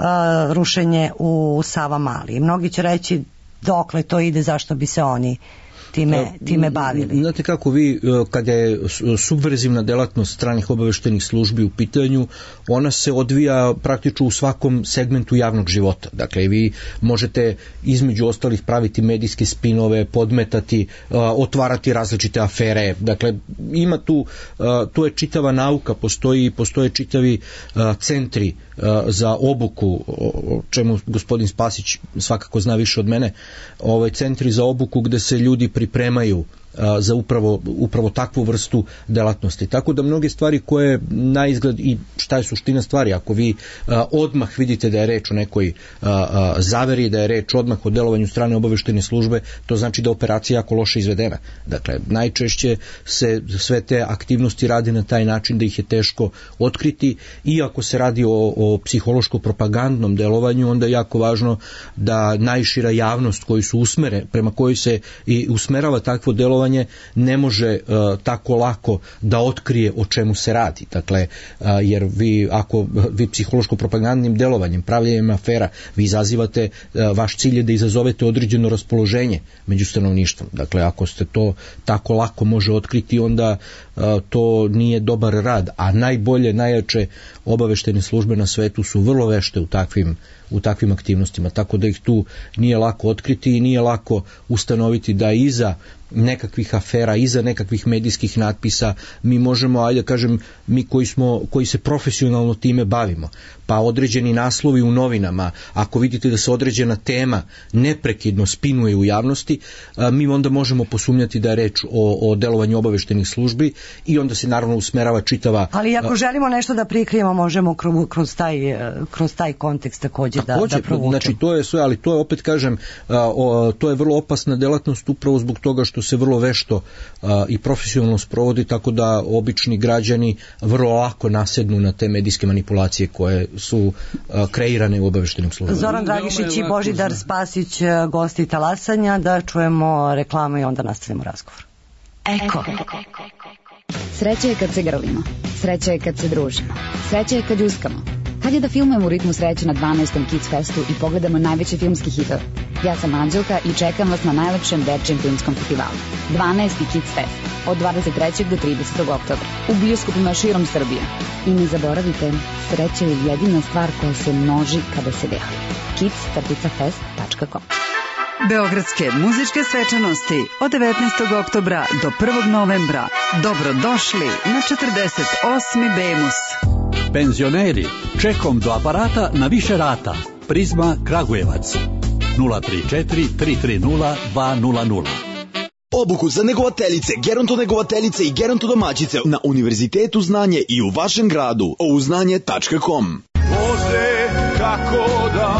rušenje u Savamali. Mnogi će reći dokle to ide, zašto bi se oni time, time bavili. Znate kako, vi, kada je subverzivna delatnost stranih obaveštenih službi u pitanju, ona se odvija praktično u svakom segmentu javnog života. Dakle, vi možete između ostalih praviti medijske spinove, podmetati, otvarati različite afere. Dakle, ima tu, tu je čitava nauka, postoji, postoje čitavi centri za obuku, o čemu gospodin Spasić svakako zna više od mene, ovaj centri za obuku gde se ljudi pripremaju za upravo, upravo takvu vrstu delatnosti. Tako da mnoge stvari koje na izgled, i šta je suština stvari, ako vi a, odmah vidite da je reč o nekoj a, a, zaveri, da je reč odmah o delovanju strane obaveštene službe, to znači da je operacija jako loše izvedena. Dakle, najčešće se sve te aktivnosti radi na taj način da ih je teško otkriti, i ako se radi o, o psihološko-propagandnom delovanju, onda je jako važno da najšira javnost koji su usmere, prema kojoj se i usmerava takvo delovanje, ne može uh, tako lako da otkrije o čemu se radi. Dakle, uh, jer vi, ako vi psihološko-propagandnim delovanjem, pravljenjem afera, vi izazivate, uh, vaš cilj je da izazovete određeno raspoloženje među stanovništvom. Dakle, ako ste to tako lako može otkriti, onda uh, to nije dobar rad, a najbolje, najjače obaveštene službe na svetu su vrlo vešte u takvim u takvim aktivnostima, tako da ih tu nije lako otkriti i nije lako ustanoviti da iza nekakvih afera, iza nekakvih medijskih natpisa mi možemo, ajde da kažem, mi koji smo, koji se profesionalno time bavimo, pa određeni naslovi u novinama, ako vidite da se određena tema neprekidno spinuje u javnosti, mi onda možemo posumnjati da je reč o, o delovanju obaveštenih službi, i onda se naravno usmerava čitava... Ali ako želimo nešto da prikrijemo, možemo kroz taj, kroz taj kontekst takođe da, da provučemo. Znači, to je sve, ali to je, opet kažem, to je vrlo opasna delatnost upravo zbog toga što se vrlo vešto a, i profesionalno sprovodi, tako da obični građani vrlo lako nasednu na te medijske manipulacije koje su a, kreirane u obaveštenim službama. Zoran Dragišić i Božidar Spasić, gosti Talasanja, da čujemo reklamu i onda nastavimo razgovor. Eko. Sreća je kad se grlimo, sreća je kad se družimo, sreća je kad uskamo. Kad je da filmujemo u ritmu sreće na dvanaestom Kids Festu i pogledamo najveće filmski hitove? Ja sam Anđelka i čekam vas na najlepšem dečijem filmskom festivalu. dvanaesti Kids Fest od dvadeset trećeg do tridesetog oktobra u bioskopima širom Srbije. I ne zaboravite, sreća je jedina stvar koja se množi kada se deli. kids fest tačka com. Beogradske muzičke svečanosti od devetnaestog oktobra do prvog novembra. Dobrodošli na četrdeset osmi Bemus. Penzioneri, čekom do aparata na više rata. Prizma Kragujevac. nula tri četiri tri tri nula dva nula nula. Obuku za negovateljice, gerontonegovateljice i gerontodomaćice na Univerzitetu Znanje i u vašem gradu. ouznanje tačka com. Bože, kako da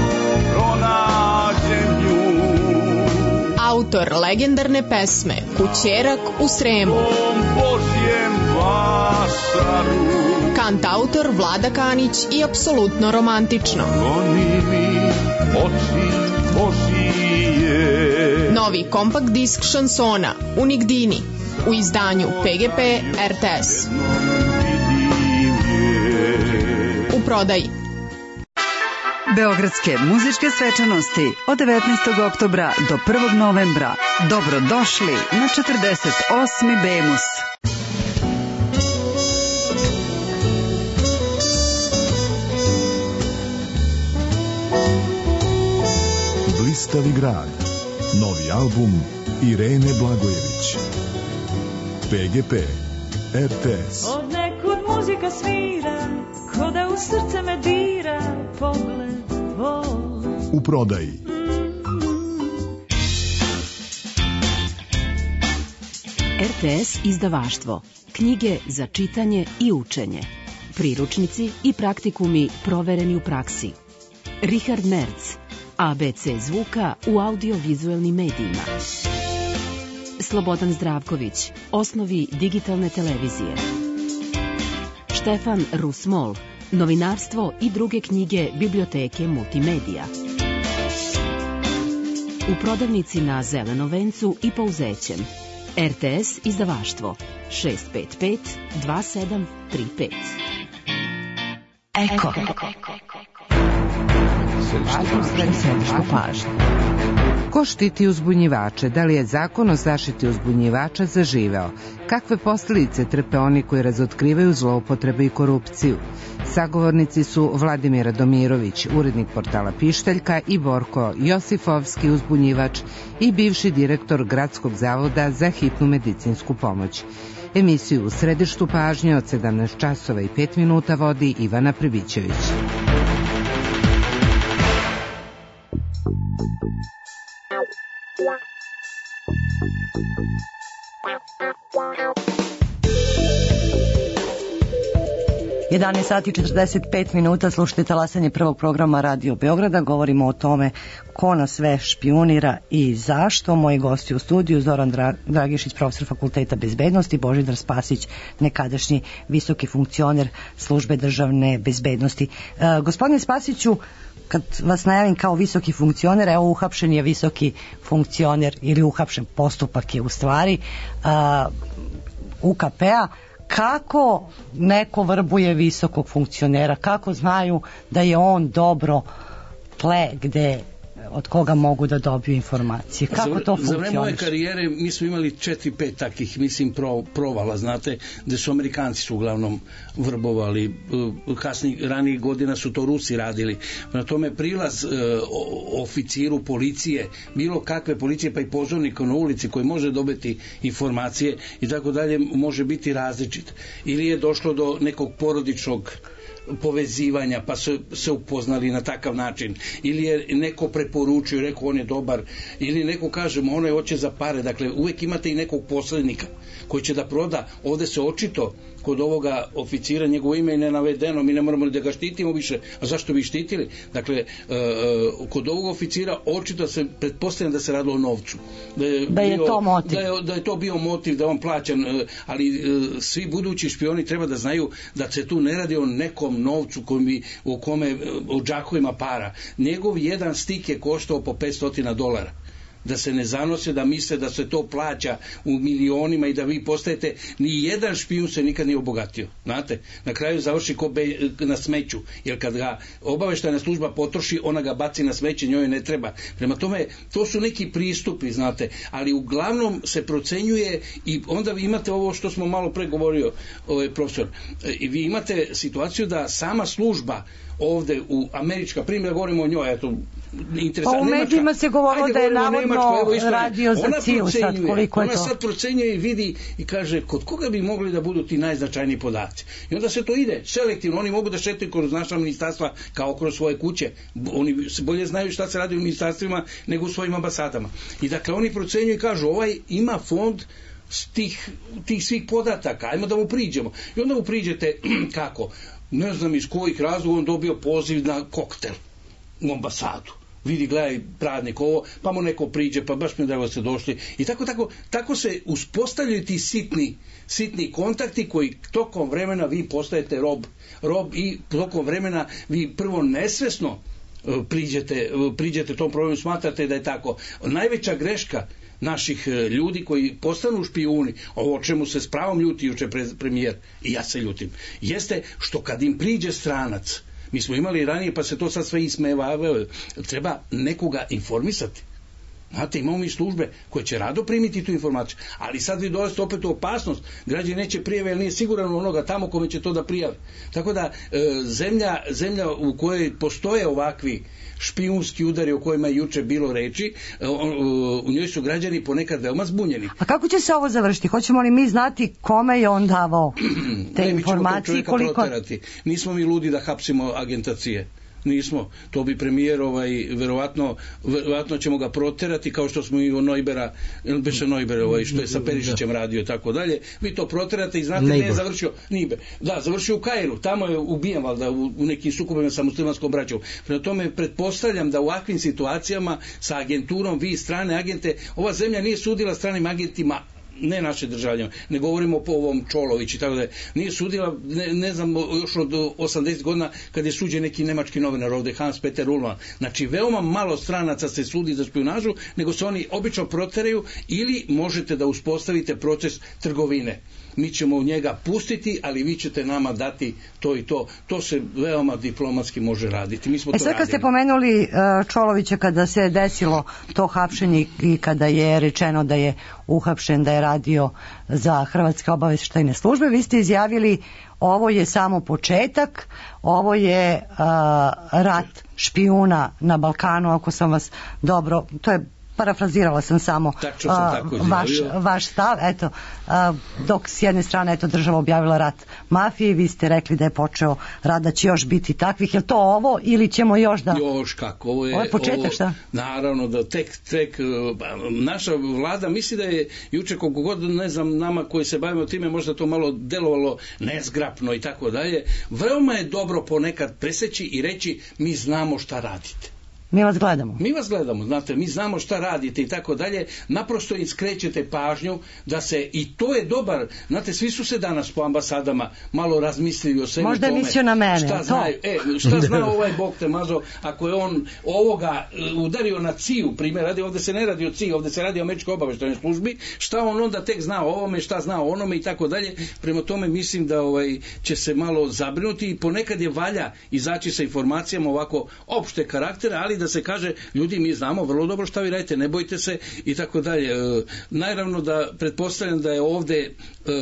pronađem nju. Autor legendarne pesme Kućerak u Sremu. Božjem vašaru. Kantautor Vlada Kanić i apsolutno romantično. Oni mi oči Božije. Novi kompakt disk šansona Unigdini u izdanju P G P R T S. U prodaji. Beogradske muzičke svečanosti od devetnaestog oktobra do prvog novembra. Dobrodošli na četrdeset osmi Bemus. Blistavi grad. Novi album Irene Blagojević. P G P R T S. Od nekud muzika svira, ko da u srce me dira pogled tvoj. U prodaji. R T S izdavaštvo. Knjige za čitanje i učenje. Priručnici i praktikumi provereni u praksi. Richard Merc. A B C zvuka u audiovizuelnim medijima. Slobodan Zdravković. Osnovi digitalne televizije. Stefan Rusmol, novinarstvo i druge knjige Biblioteke Multimedija. U prodavnici na Zelenom vencu i Pouzećem. R T S izdavaštvo šest pet pet dva sedam tri pet. Eko. Središtu pažnje. Ko štiti uzbunjivače? Da li je zakon o zaštiti uzbunjivača zaživeo? Kakve posljedice trpe oni koji razotkrivaju zloupotrebe i korupciju? Sagovornici su Vladimir Radomirović, urednik portala Pištaljka, i Borko Josifovski, uzbunjivač i bivši direktor Gradskog zavoda za hitnu medicinsku pomoć. Emisiju u središtu pažnje od sedamnaest časova i pet minuta vodi Ivana Pribićević. jedanaest sati i četrdeset pet minuta, slušajte talasanje prvog programa Radio Beograda. Govorimo o tome ko nas sve špijunira i zašto. Moji gosti u studiju: Zoran Dragišić, profesor Fakulteta bezbednosti, Božidar Spasić, nekadašnji visoki funkcioner Službe državne bezbednosti. E, gospodine Spasiću, kad vas najavim kao visoki funkcioner, evo uhapšen je visoki funkcioner, ili uhapšen, postupak je u stvari a, U K P-a. Kako neko vrbuje visokog funkcionera? Kako znaju da je on dobro tle gde, od koga mogu da dobiju informacije? Kako za, to funkcioniše? Za vreme moje karijere mi smo imali četiri, pet takih, mislim, pro, provala, znate, gde su Amerikanci su uglavnom vrbovali. Kasnijih, ranijih godina su to Rusi radili. Na tome prilaz e, oficiru policije, bilo kakve policije, pa i pozornika na ulici koji može dobiti informacije i tako dalje, može biti različit. Ili je došlo do nekog porodičnog povezivanja, pa su se upoznali na takav način, ili je neko preporučio, rekao on je dobar, ili neko kaže ono je hoće za pare. Dakle, uvek imate i nekog posrednika koji će da proda. Ovde se očito kod ovoga oficira njegovo ime i ne navedeno, mi ne moramo da ga štitimo više. A zašto bi štitili? Dakle, e, kod ovog oficira očito se pretpostavlja da se radilo o novcu. Da je, da je bio, to motiv. Da je, da je to bio motiv, da on plaćan, ali e, svi budući špioni treba da znaju da se tu ne radi o nekom novcu koji bi, o kome, o džakovima para. Njegov jedan stik je koštao po petsto dolara. Da se ne zanose, da misle da se to plaća u milionima i da vi postajete, ni jedan špijun se nikad nije obogatio. Znate, na kraju završi ko be, na smeću, jer kad ga obaveštajna služba potroši, ona ga baci na smeće, njoj ne treba. Prema tome, to su neki pristupi, znate, ali uglavnom se procenjuje i onda vi imate ovo što smo malo pre govorio, ovaj profesor, i vi imate situaciju da sama služba ovde u američka, primjer, govorimo o njoj, eto, interesantno. Pa u medijima se govorilo da je navodno radio za cilj, sad koliko je to. Ona sad procenjuje i vidi i kaže kod koga bi mogli da budu ti najznačajniji podaci. I onda se to ide selektivno, oni mogu da šetaju kroz naša ministarstva kao kroz svoje kuće. Oni bolje znaju šta se radi u ministarstvima nego u svojim ambasadama. I dakle oni procenjuju i kažu ovaj ima fond tih, tih svih podataka, ajmo da mu priđemo. I onda mu priđete kako? Ne znam iz kojih razloga on dobio poziv na koktel u ambasadu. Vidi, gledaj, pradnik ovo, pa mu neko priđe, pa baš mi da ste došli. I tako, tako, tako se uspostavljaju ti sitni, sitni kontakti koji tokom vremena vi postajete rob, rob i tokom vremena vi prvo nesvesno priđete, priđete tom problemu, smatrate da je tako. Najveća greška naših ljudi koji postanu špijuni, ovo o čemu se s pravom ljuti juče premijer, i ja se ljutim, jeste što kad im priđe stranac, mi smo imali ranije pa se to sad sve ismevavaju, treba nekoga informisati. Znate, imamo mi službe koje će rado primiti tu informaciju, ali sad vi dolazite opet u opasnost, građani neće prijave jer nije siguran u onoga tamo kome će to da prijave. Tako da e, zemlja, zemlja u kojoj postoje ovakvi špijunski udari o kojima je juče bilo reči, e, u njoj su građani ponekad veoma zbunjeni. A kako će se ovo završiti? Hoćemo li mi znati kome je on davao te ne, informacije? Koliko... proterati. Nismo mi ludi da hapsimo agentacije. Nismo, to bi premijer ovaj, verovatno, verovatno ćemo ga proterati kao što smo i u Nojbera, beše Nojber ovaj, što je sa Perišićem radio i tako dalje, vi to proterate i znate gdje je završio Nibe. Da, završio u Kairu, tamo je ubijen valjda u, u nekim sukobima sa muslimanskom braćom. Prema tome pretpostavljam da u ovakvim situacijama sa agenturom vi strane agente, ova zemlja nije sudila stranim agentima ne naše državljane, ne govorimo po ovom Čolović i tako da nije sudila, ne, ne znam, još od osamdeset godina kad je suđen neki nemački novinar ovde, Hans Peter Ullmann. Znači, veoma malo stranaca se sudi za špijunažu, nego se oni obično proteraju ili možete da uspostavite proces trgovine. Mi ćemo njega pustiti, ali vi ćete nama dati to i to. To se veoma diplomatski može raditi. Mi smo e to sad kad radili. ste pomenuli Čolovića, kada se desilo to hapšenje i kada je rečeno da je uhapšen, da je radio za Hrvatske obaveštajne službe, vi ste izjavili ovo je samo početak, ovo je uh, rat špijuna na Balkanu, ako sam vas dobro, to je parafrazirala sam samo Tačno sam tako vaš, vaš stav, eto, a, dok s jedne strane eto, država objavila rat mafiji, vi ste rekli da je počeo rat, da će još biti takvih, je li to ovo ili ćemo još da... Još kako, ovo je, ovo je početak, ovo, šta? Naravno da tek, tek, naša vlada misli da je juče koliko god, ne znam, nama koji se bavimo time, možda to malo delovalo nezgrapno i tako dalje, veoma je dobro ponekad preseći i reći mi znamo šta radite. Mi vas gledamo. Mi vas gledamo, znate, mi znamo šta radite i tako dalje, naprosto im skrećete pažnju da se, i to je dobar, znate, svi su se danas po ambasadama malo razmislili o svemu možda tome. Možda je mislio na mene, šta to? Znaju, e, šta zna ovaj Bog te mazo, ako je on ovoga udario na C I U, primjer, radi, ovdje se ne radi o C I U, ovdje se radi o američkoj obaveštajnoj službi, šta on onda tek zna o ovome, šta zna o onome i tako dalje, prema tome mislim da ovaj, će se malo zabrinuti i ponekad je valja izaći sa informacijama ovako opšte karaktera, ali da se kaže, ljudi, mi znamo vrlo dobro šta vi radite, ne bojte se i tako dalje. E, naravno da pretpostavljam da je ovde e,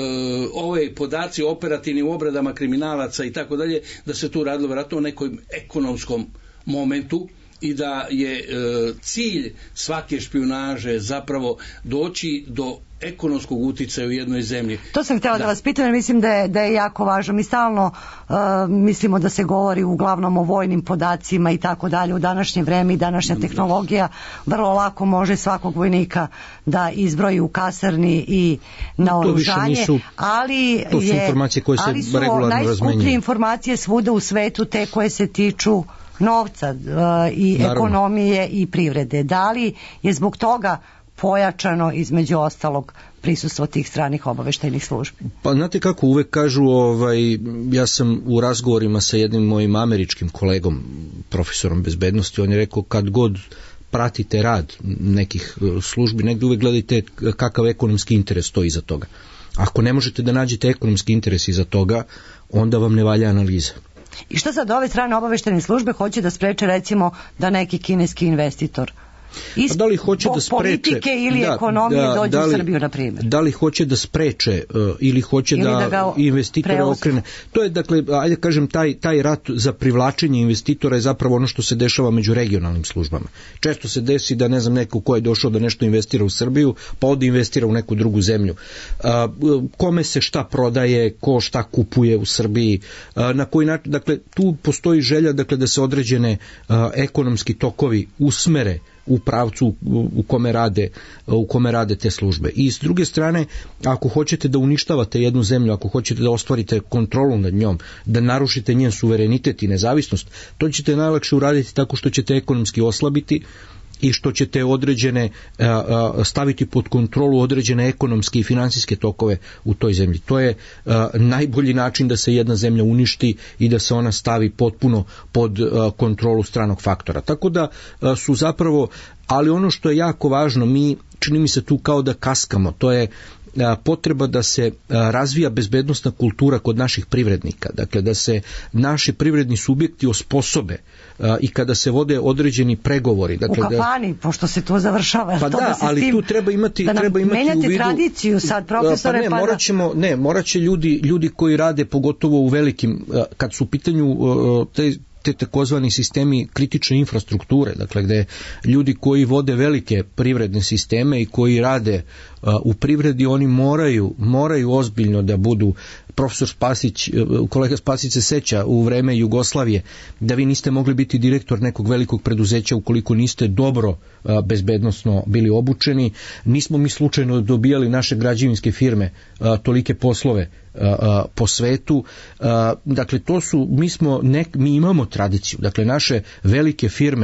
ove podaci o operativnim obradama kriminalaca i tako dalje, da se tu radilo vjerojatno o nekom ekonomskom momentu i da je e, cilj svake špijunaže zapravo doći do ekonomskog uticaja u jednoj zemlji. To sam htjela da, da vas pitam, jer mislim da je, da je jako važno. Mi stalno uh, mislimo da se govori uglavnom o vojnim podacima i tako dalje. U današnje vreme i današnja tehnologija vrlo lako može svakog vojnika da izbroji u kasarni i na oružanje, nisu, ali to su je, informacije koje se ali su regularno razmenjuju. najskuplje informacije svuda u svetu te koje se tiču novca uh, i Naravno. ekonomije i privrede. Da li je zbog toga pojačano između ostalog prisustvo tih stranih obaveštajnih službi? Pa znate kako uvek kažu, ovaj, ja sam u razgovorima sa jednim mojim američkim kolegom, profesorom bezbednosti, on je rekao kad god pratite rad nekih službi, negdje uvek gledajte kakav ekonomski interes stoji iza toga. Ako ne možete da nađete ekonomski interes iza toga, onda vam ne valja analiza. I što sad ove strane obaveštajne službe hoće da spreče recimo da neki kineski investitor Is, da li hoće da spreče politike ili da, ekonomije da, dođe da li, u Srbiju, na primjer? Da li hoće da spreče uh, ili hoće ili da, da investitore preuzme. okrene? To je, dakle, ajde kažem, taj, taj rat za privlačenje investitora je zapravo ono što se dešava među regionalnim službama. Često se desi da, ne znam, neko ko je došao da nešto investira u Srbiju, pa ode investira u neku drugu zemlju. Uh, kome se šta prodaje, ko šta kupuje u Srbiji, uh, na koji način, dakle, tu postoji želja, dakle, da se određene uh, ekonomski tokovi usmere u pravcu u kome rade u kome rade te službe. I s druge strane, ako hoćete da uništavate jednu zemlju, ako hoćete da ostvarite kontrolu nad njom, da narušite njen suverenitet i nezavisnost, to ćete najlakše uraditi tako što ćete ekonomski oslabiti i što ćete određene a, a, staviti pod kontrolu određene ekonomske i finansijske tokove u toj zemlji. To je a, najbolji način da se jedna zemlja uništi i da se ona stavi potpuno pod a, kontrolu stranog faktora. Tako da a, su zapravo, ali ono što je jako važno, mi čini mi se tu kao da kaskamo, to je potreba da se razvija bezbednosna kultura kod naših privrednika, dakle da se naši privredni subjekti osposobe i kada se vode određeni pregovori. Dakle, u kafani, da, pošto se to završava. Pa to da, da se ali tim, tu treba imati, da treba imati menjate u vidu, tradiciju sad, profesore. Pa ne, pa morat ćemo, ne, morat će ljudi, ljudi koji rade pogotovo u velikim, kad su u pitanju te te takozvani sistemi kritične infrastrukture, dakle gde ljudi koji vode velike privredne sisteme i koji rade uh, u privredi, oni moraju, moraju ozbiljno da budu. Profesor Spasić, kolega Spasić se seća u vreme Jugoslavije da vi niste mogli biti direktor nekog velikog preduzeća ukoliko niste dobro uh, bezbednosno bili obučeni. Nismo mi slučajno dobijali naše građevinske firme uh, tolike poslove uh, uh, po svetu. Uh, dakle, to su, mi smo nek, mi imamo tradiciju. Dakle, naše velike firme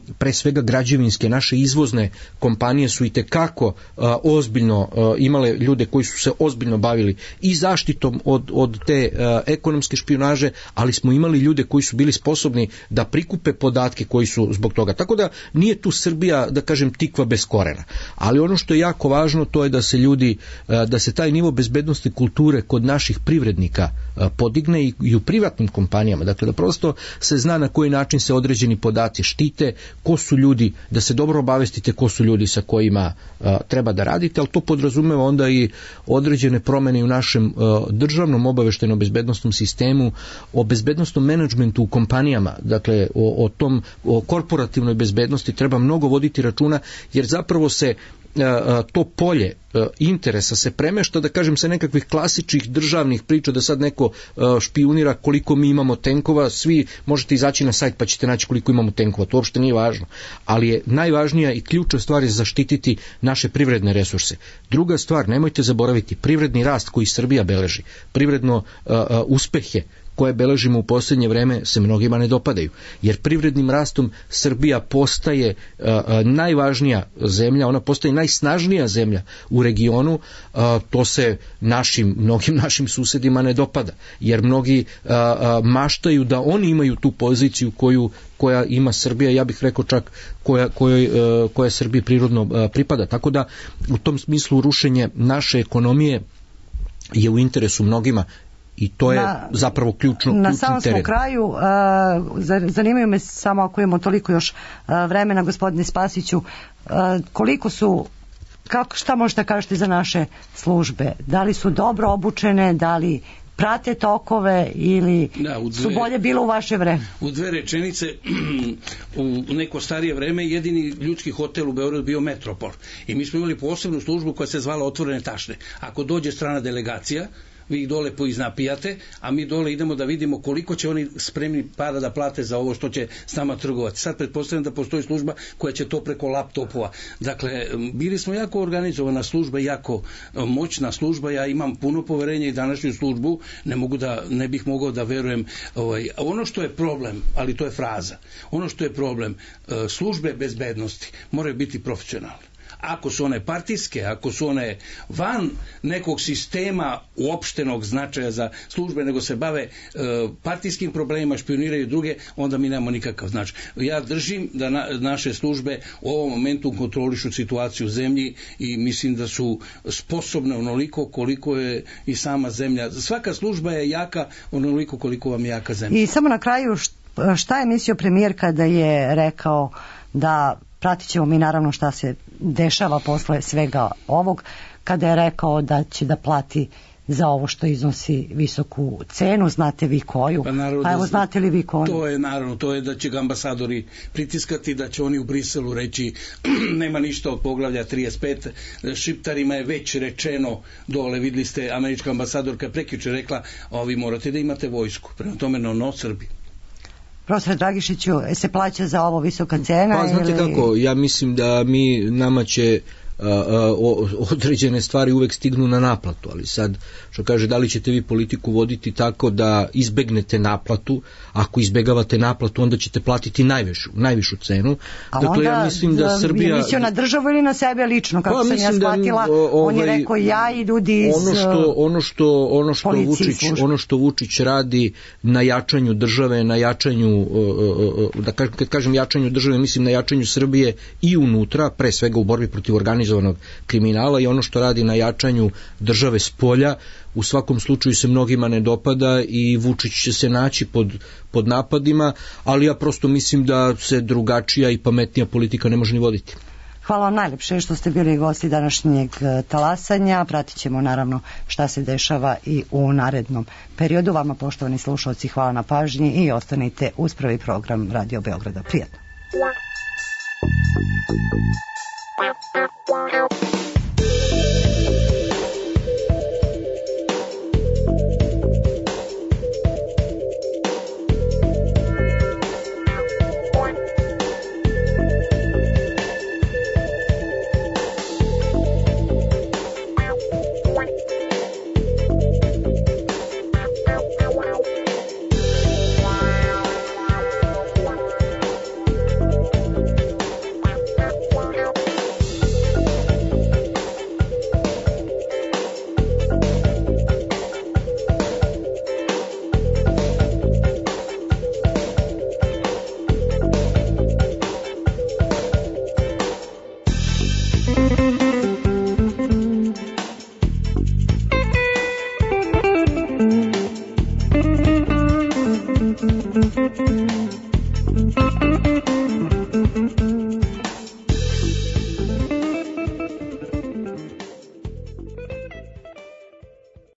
pre svega građevinske, naše izvozne kompanije su itekako a, ozbiljno a, imale ljude koji su se ozbiljno bavili i zaštitom od, od te a, ekonomske špijunaže, ali smo imali ljude koji su bili sposobni da prikupe podatke koji su zbog toga. Tako da nije tu Srbija, da kažem, tikva bez korena. Ali ono što je jako važno, to je da se ljudi, a, da se taj nivo bezbednosti kulture kod naših privrednika a, podigne i, i u privatnim kompanijama. Dakle, da prosto se zna na koji način se određeni podaci štite, ko su ljudi, da se dobro obavestite ko su ljudi sa kojima a, treba da radite, ali to podrazumeva onda i određene promene u našem a, državnom obaveštajno bezbednostnom sistemu, o bezbednostnom menadžmentu u kompanijama, dakle o, o tom o korporativnoj bezbednosti treba mnogo voditi računa, jer zapravo se to polje interesa se premešta, da kažem, sa nekakvih klasičnih državnih priča, da sad neko špijunira koliko mi imamo tenkova, svi možete izaći na sajt pa ćete naći koliko imamo tenkova, to uopšte nije važno, ali je najvažnija i ključna stvar je zaštititi naše privredne resurse. Druga stvar, nemojte zaboraviti, privredni rast koji Srbija beleži, privredno uh, uh, uspehe koje beležimo u posljednje vreme se mnogima ne dopadaju, jer privrednim rastom Srbija postaje uh, najvažnija zemlja, ona postaje najsnažnija zemlja u regionu, uh, to se našim, mnogim našim susedima ne dopada, jer mnogi uh, uh, maštaju da oni imaju tu poziciju koju koja ima Srbija, ja bih rekao čak koja, kojoj, uh, koja Srbiji prirodno uh, pripada, tako da u tom smislu rušenje naše ekonomije je u interesu mnogima. I to je na, zapravo ključno, na ključni samom teren. smo kraju, uh, zanimaju me samo ako imamo toliko još uh, vremena, gospodine Spasiću, uh, koliko su, kako, šta možete kažete za naše službe? Da li su dobro obučene, da li prate tokove ili da, dve, su bolje bilo u vaše vreme? U dve rečenice, u neko starije vreme jedini ljudski hotel u Beogradu bio Metropol. I mi smo imali posebnu službu koja se zvala Otvorene tašne. Ako dođe strana delegacija, vi ih dole poiznapijate, a mi dole idemo da vidimo koliko će oni spremni para da plate za ovo što će s nama trgovati. Sad pretpostavljam da postoji služba koja će to preko laptopova. Dakle, bili smo jako organizovana služba, jako moćna služba, ja imam puno poverenja i današnju službu, ne mogu da, ne bih mogao da verujem. Ovaj, ono što je problem, ali to je fraza, ono što je problem, službe bezbednosti moraju biti profesionalne. Ako su one partijske, ako su one van nekog sistema uopštenog značaja za službe, nego se bave e, partijskim problemima, špioniraju druge, onda mi nemamo nikakav značaj. Ja držim da na, naše službe u ovom momentu kontrolišu situaciju u zemlji i mislim da su sposobne onoliko koliko je i sama zemlja. Svaka služba je jaka onoliko koliko vam je jaka zemlja. I samo na kraju, šta je mislio premijer kada je rekao da pratit ćemo mi naravno šta se dešava posle svega ovog, kada je rekao da će da plati za ovo što iznosi visoku cenu, znate vi koju? Pa, pa evo, znate li vi koju? To je naravno, to je da će ga ambasadori pritiskati, da će oni u Briselu reći nema ništa od poglavlja trideset pet, Šiptarima je već rečeno dole, vidjeli ste, američka ambasadorka prekjuče rekla, ovi morate da imate vojsku, prema tome no, no Srbi. Profesor Dragišiću, se plaća za ovo visoka cena? Pa znate ili... kako, ja mislim da mi, nama će a, a, o, određene stvari uvek stignu na naplatu, ali sad, što kaže, da li ćete vi politiku voditi tako da izbegnete naplatu, ako izbegavate naplatu, onda ćete platiti najvišu, najvišu cenu. A dakle, onda, ja mislim da Srbija... je mislio na državu ili na sebe lično, kako pa, sam ja shvatila, da, ovaj, on je rekao ja i ljudi iz ono što, ono što, ono što Vučić, ono što Vučić radi na jačanju države, na jačanju, da kažem, kad kažem jačanju države, mislim na jačanju Srbije i unutra, pre svega u borbi protiv organizovanog kriminala, i ono što radi na jačanju države s polja, u svakom slučaju se mnogima ne dopada i Vučić će se naći pod, pod napadima, ali ja prosto mislim da se drugačija i pametnija politika ne može ni voditi. Hvala vam najlepše što ste bili gosti današnjeg talasanja. Pratit ćemo naravno šta se dešava i u narednom periodu. Vama, poštovani slušalci, hvala na pažnji i ostanite uz prvi program Radio Beograda. Prijatno.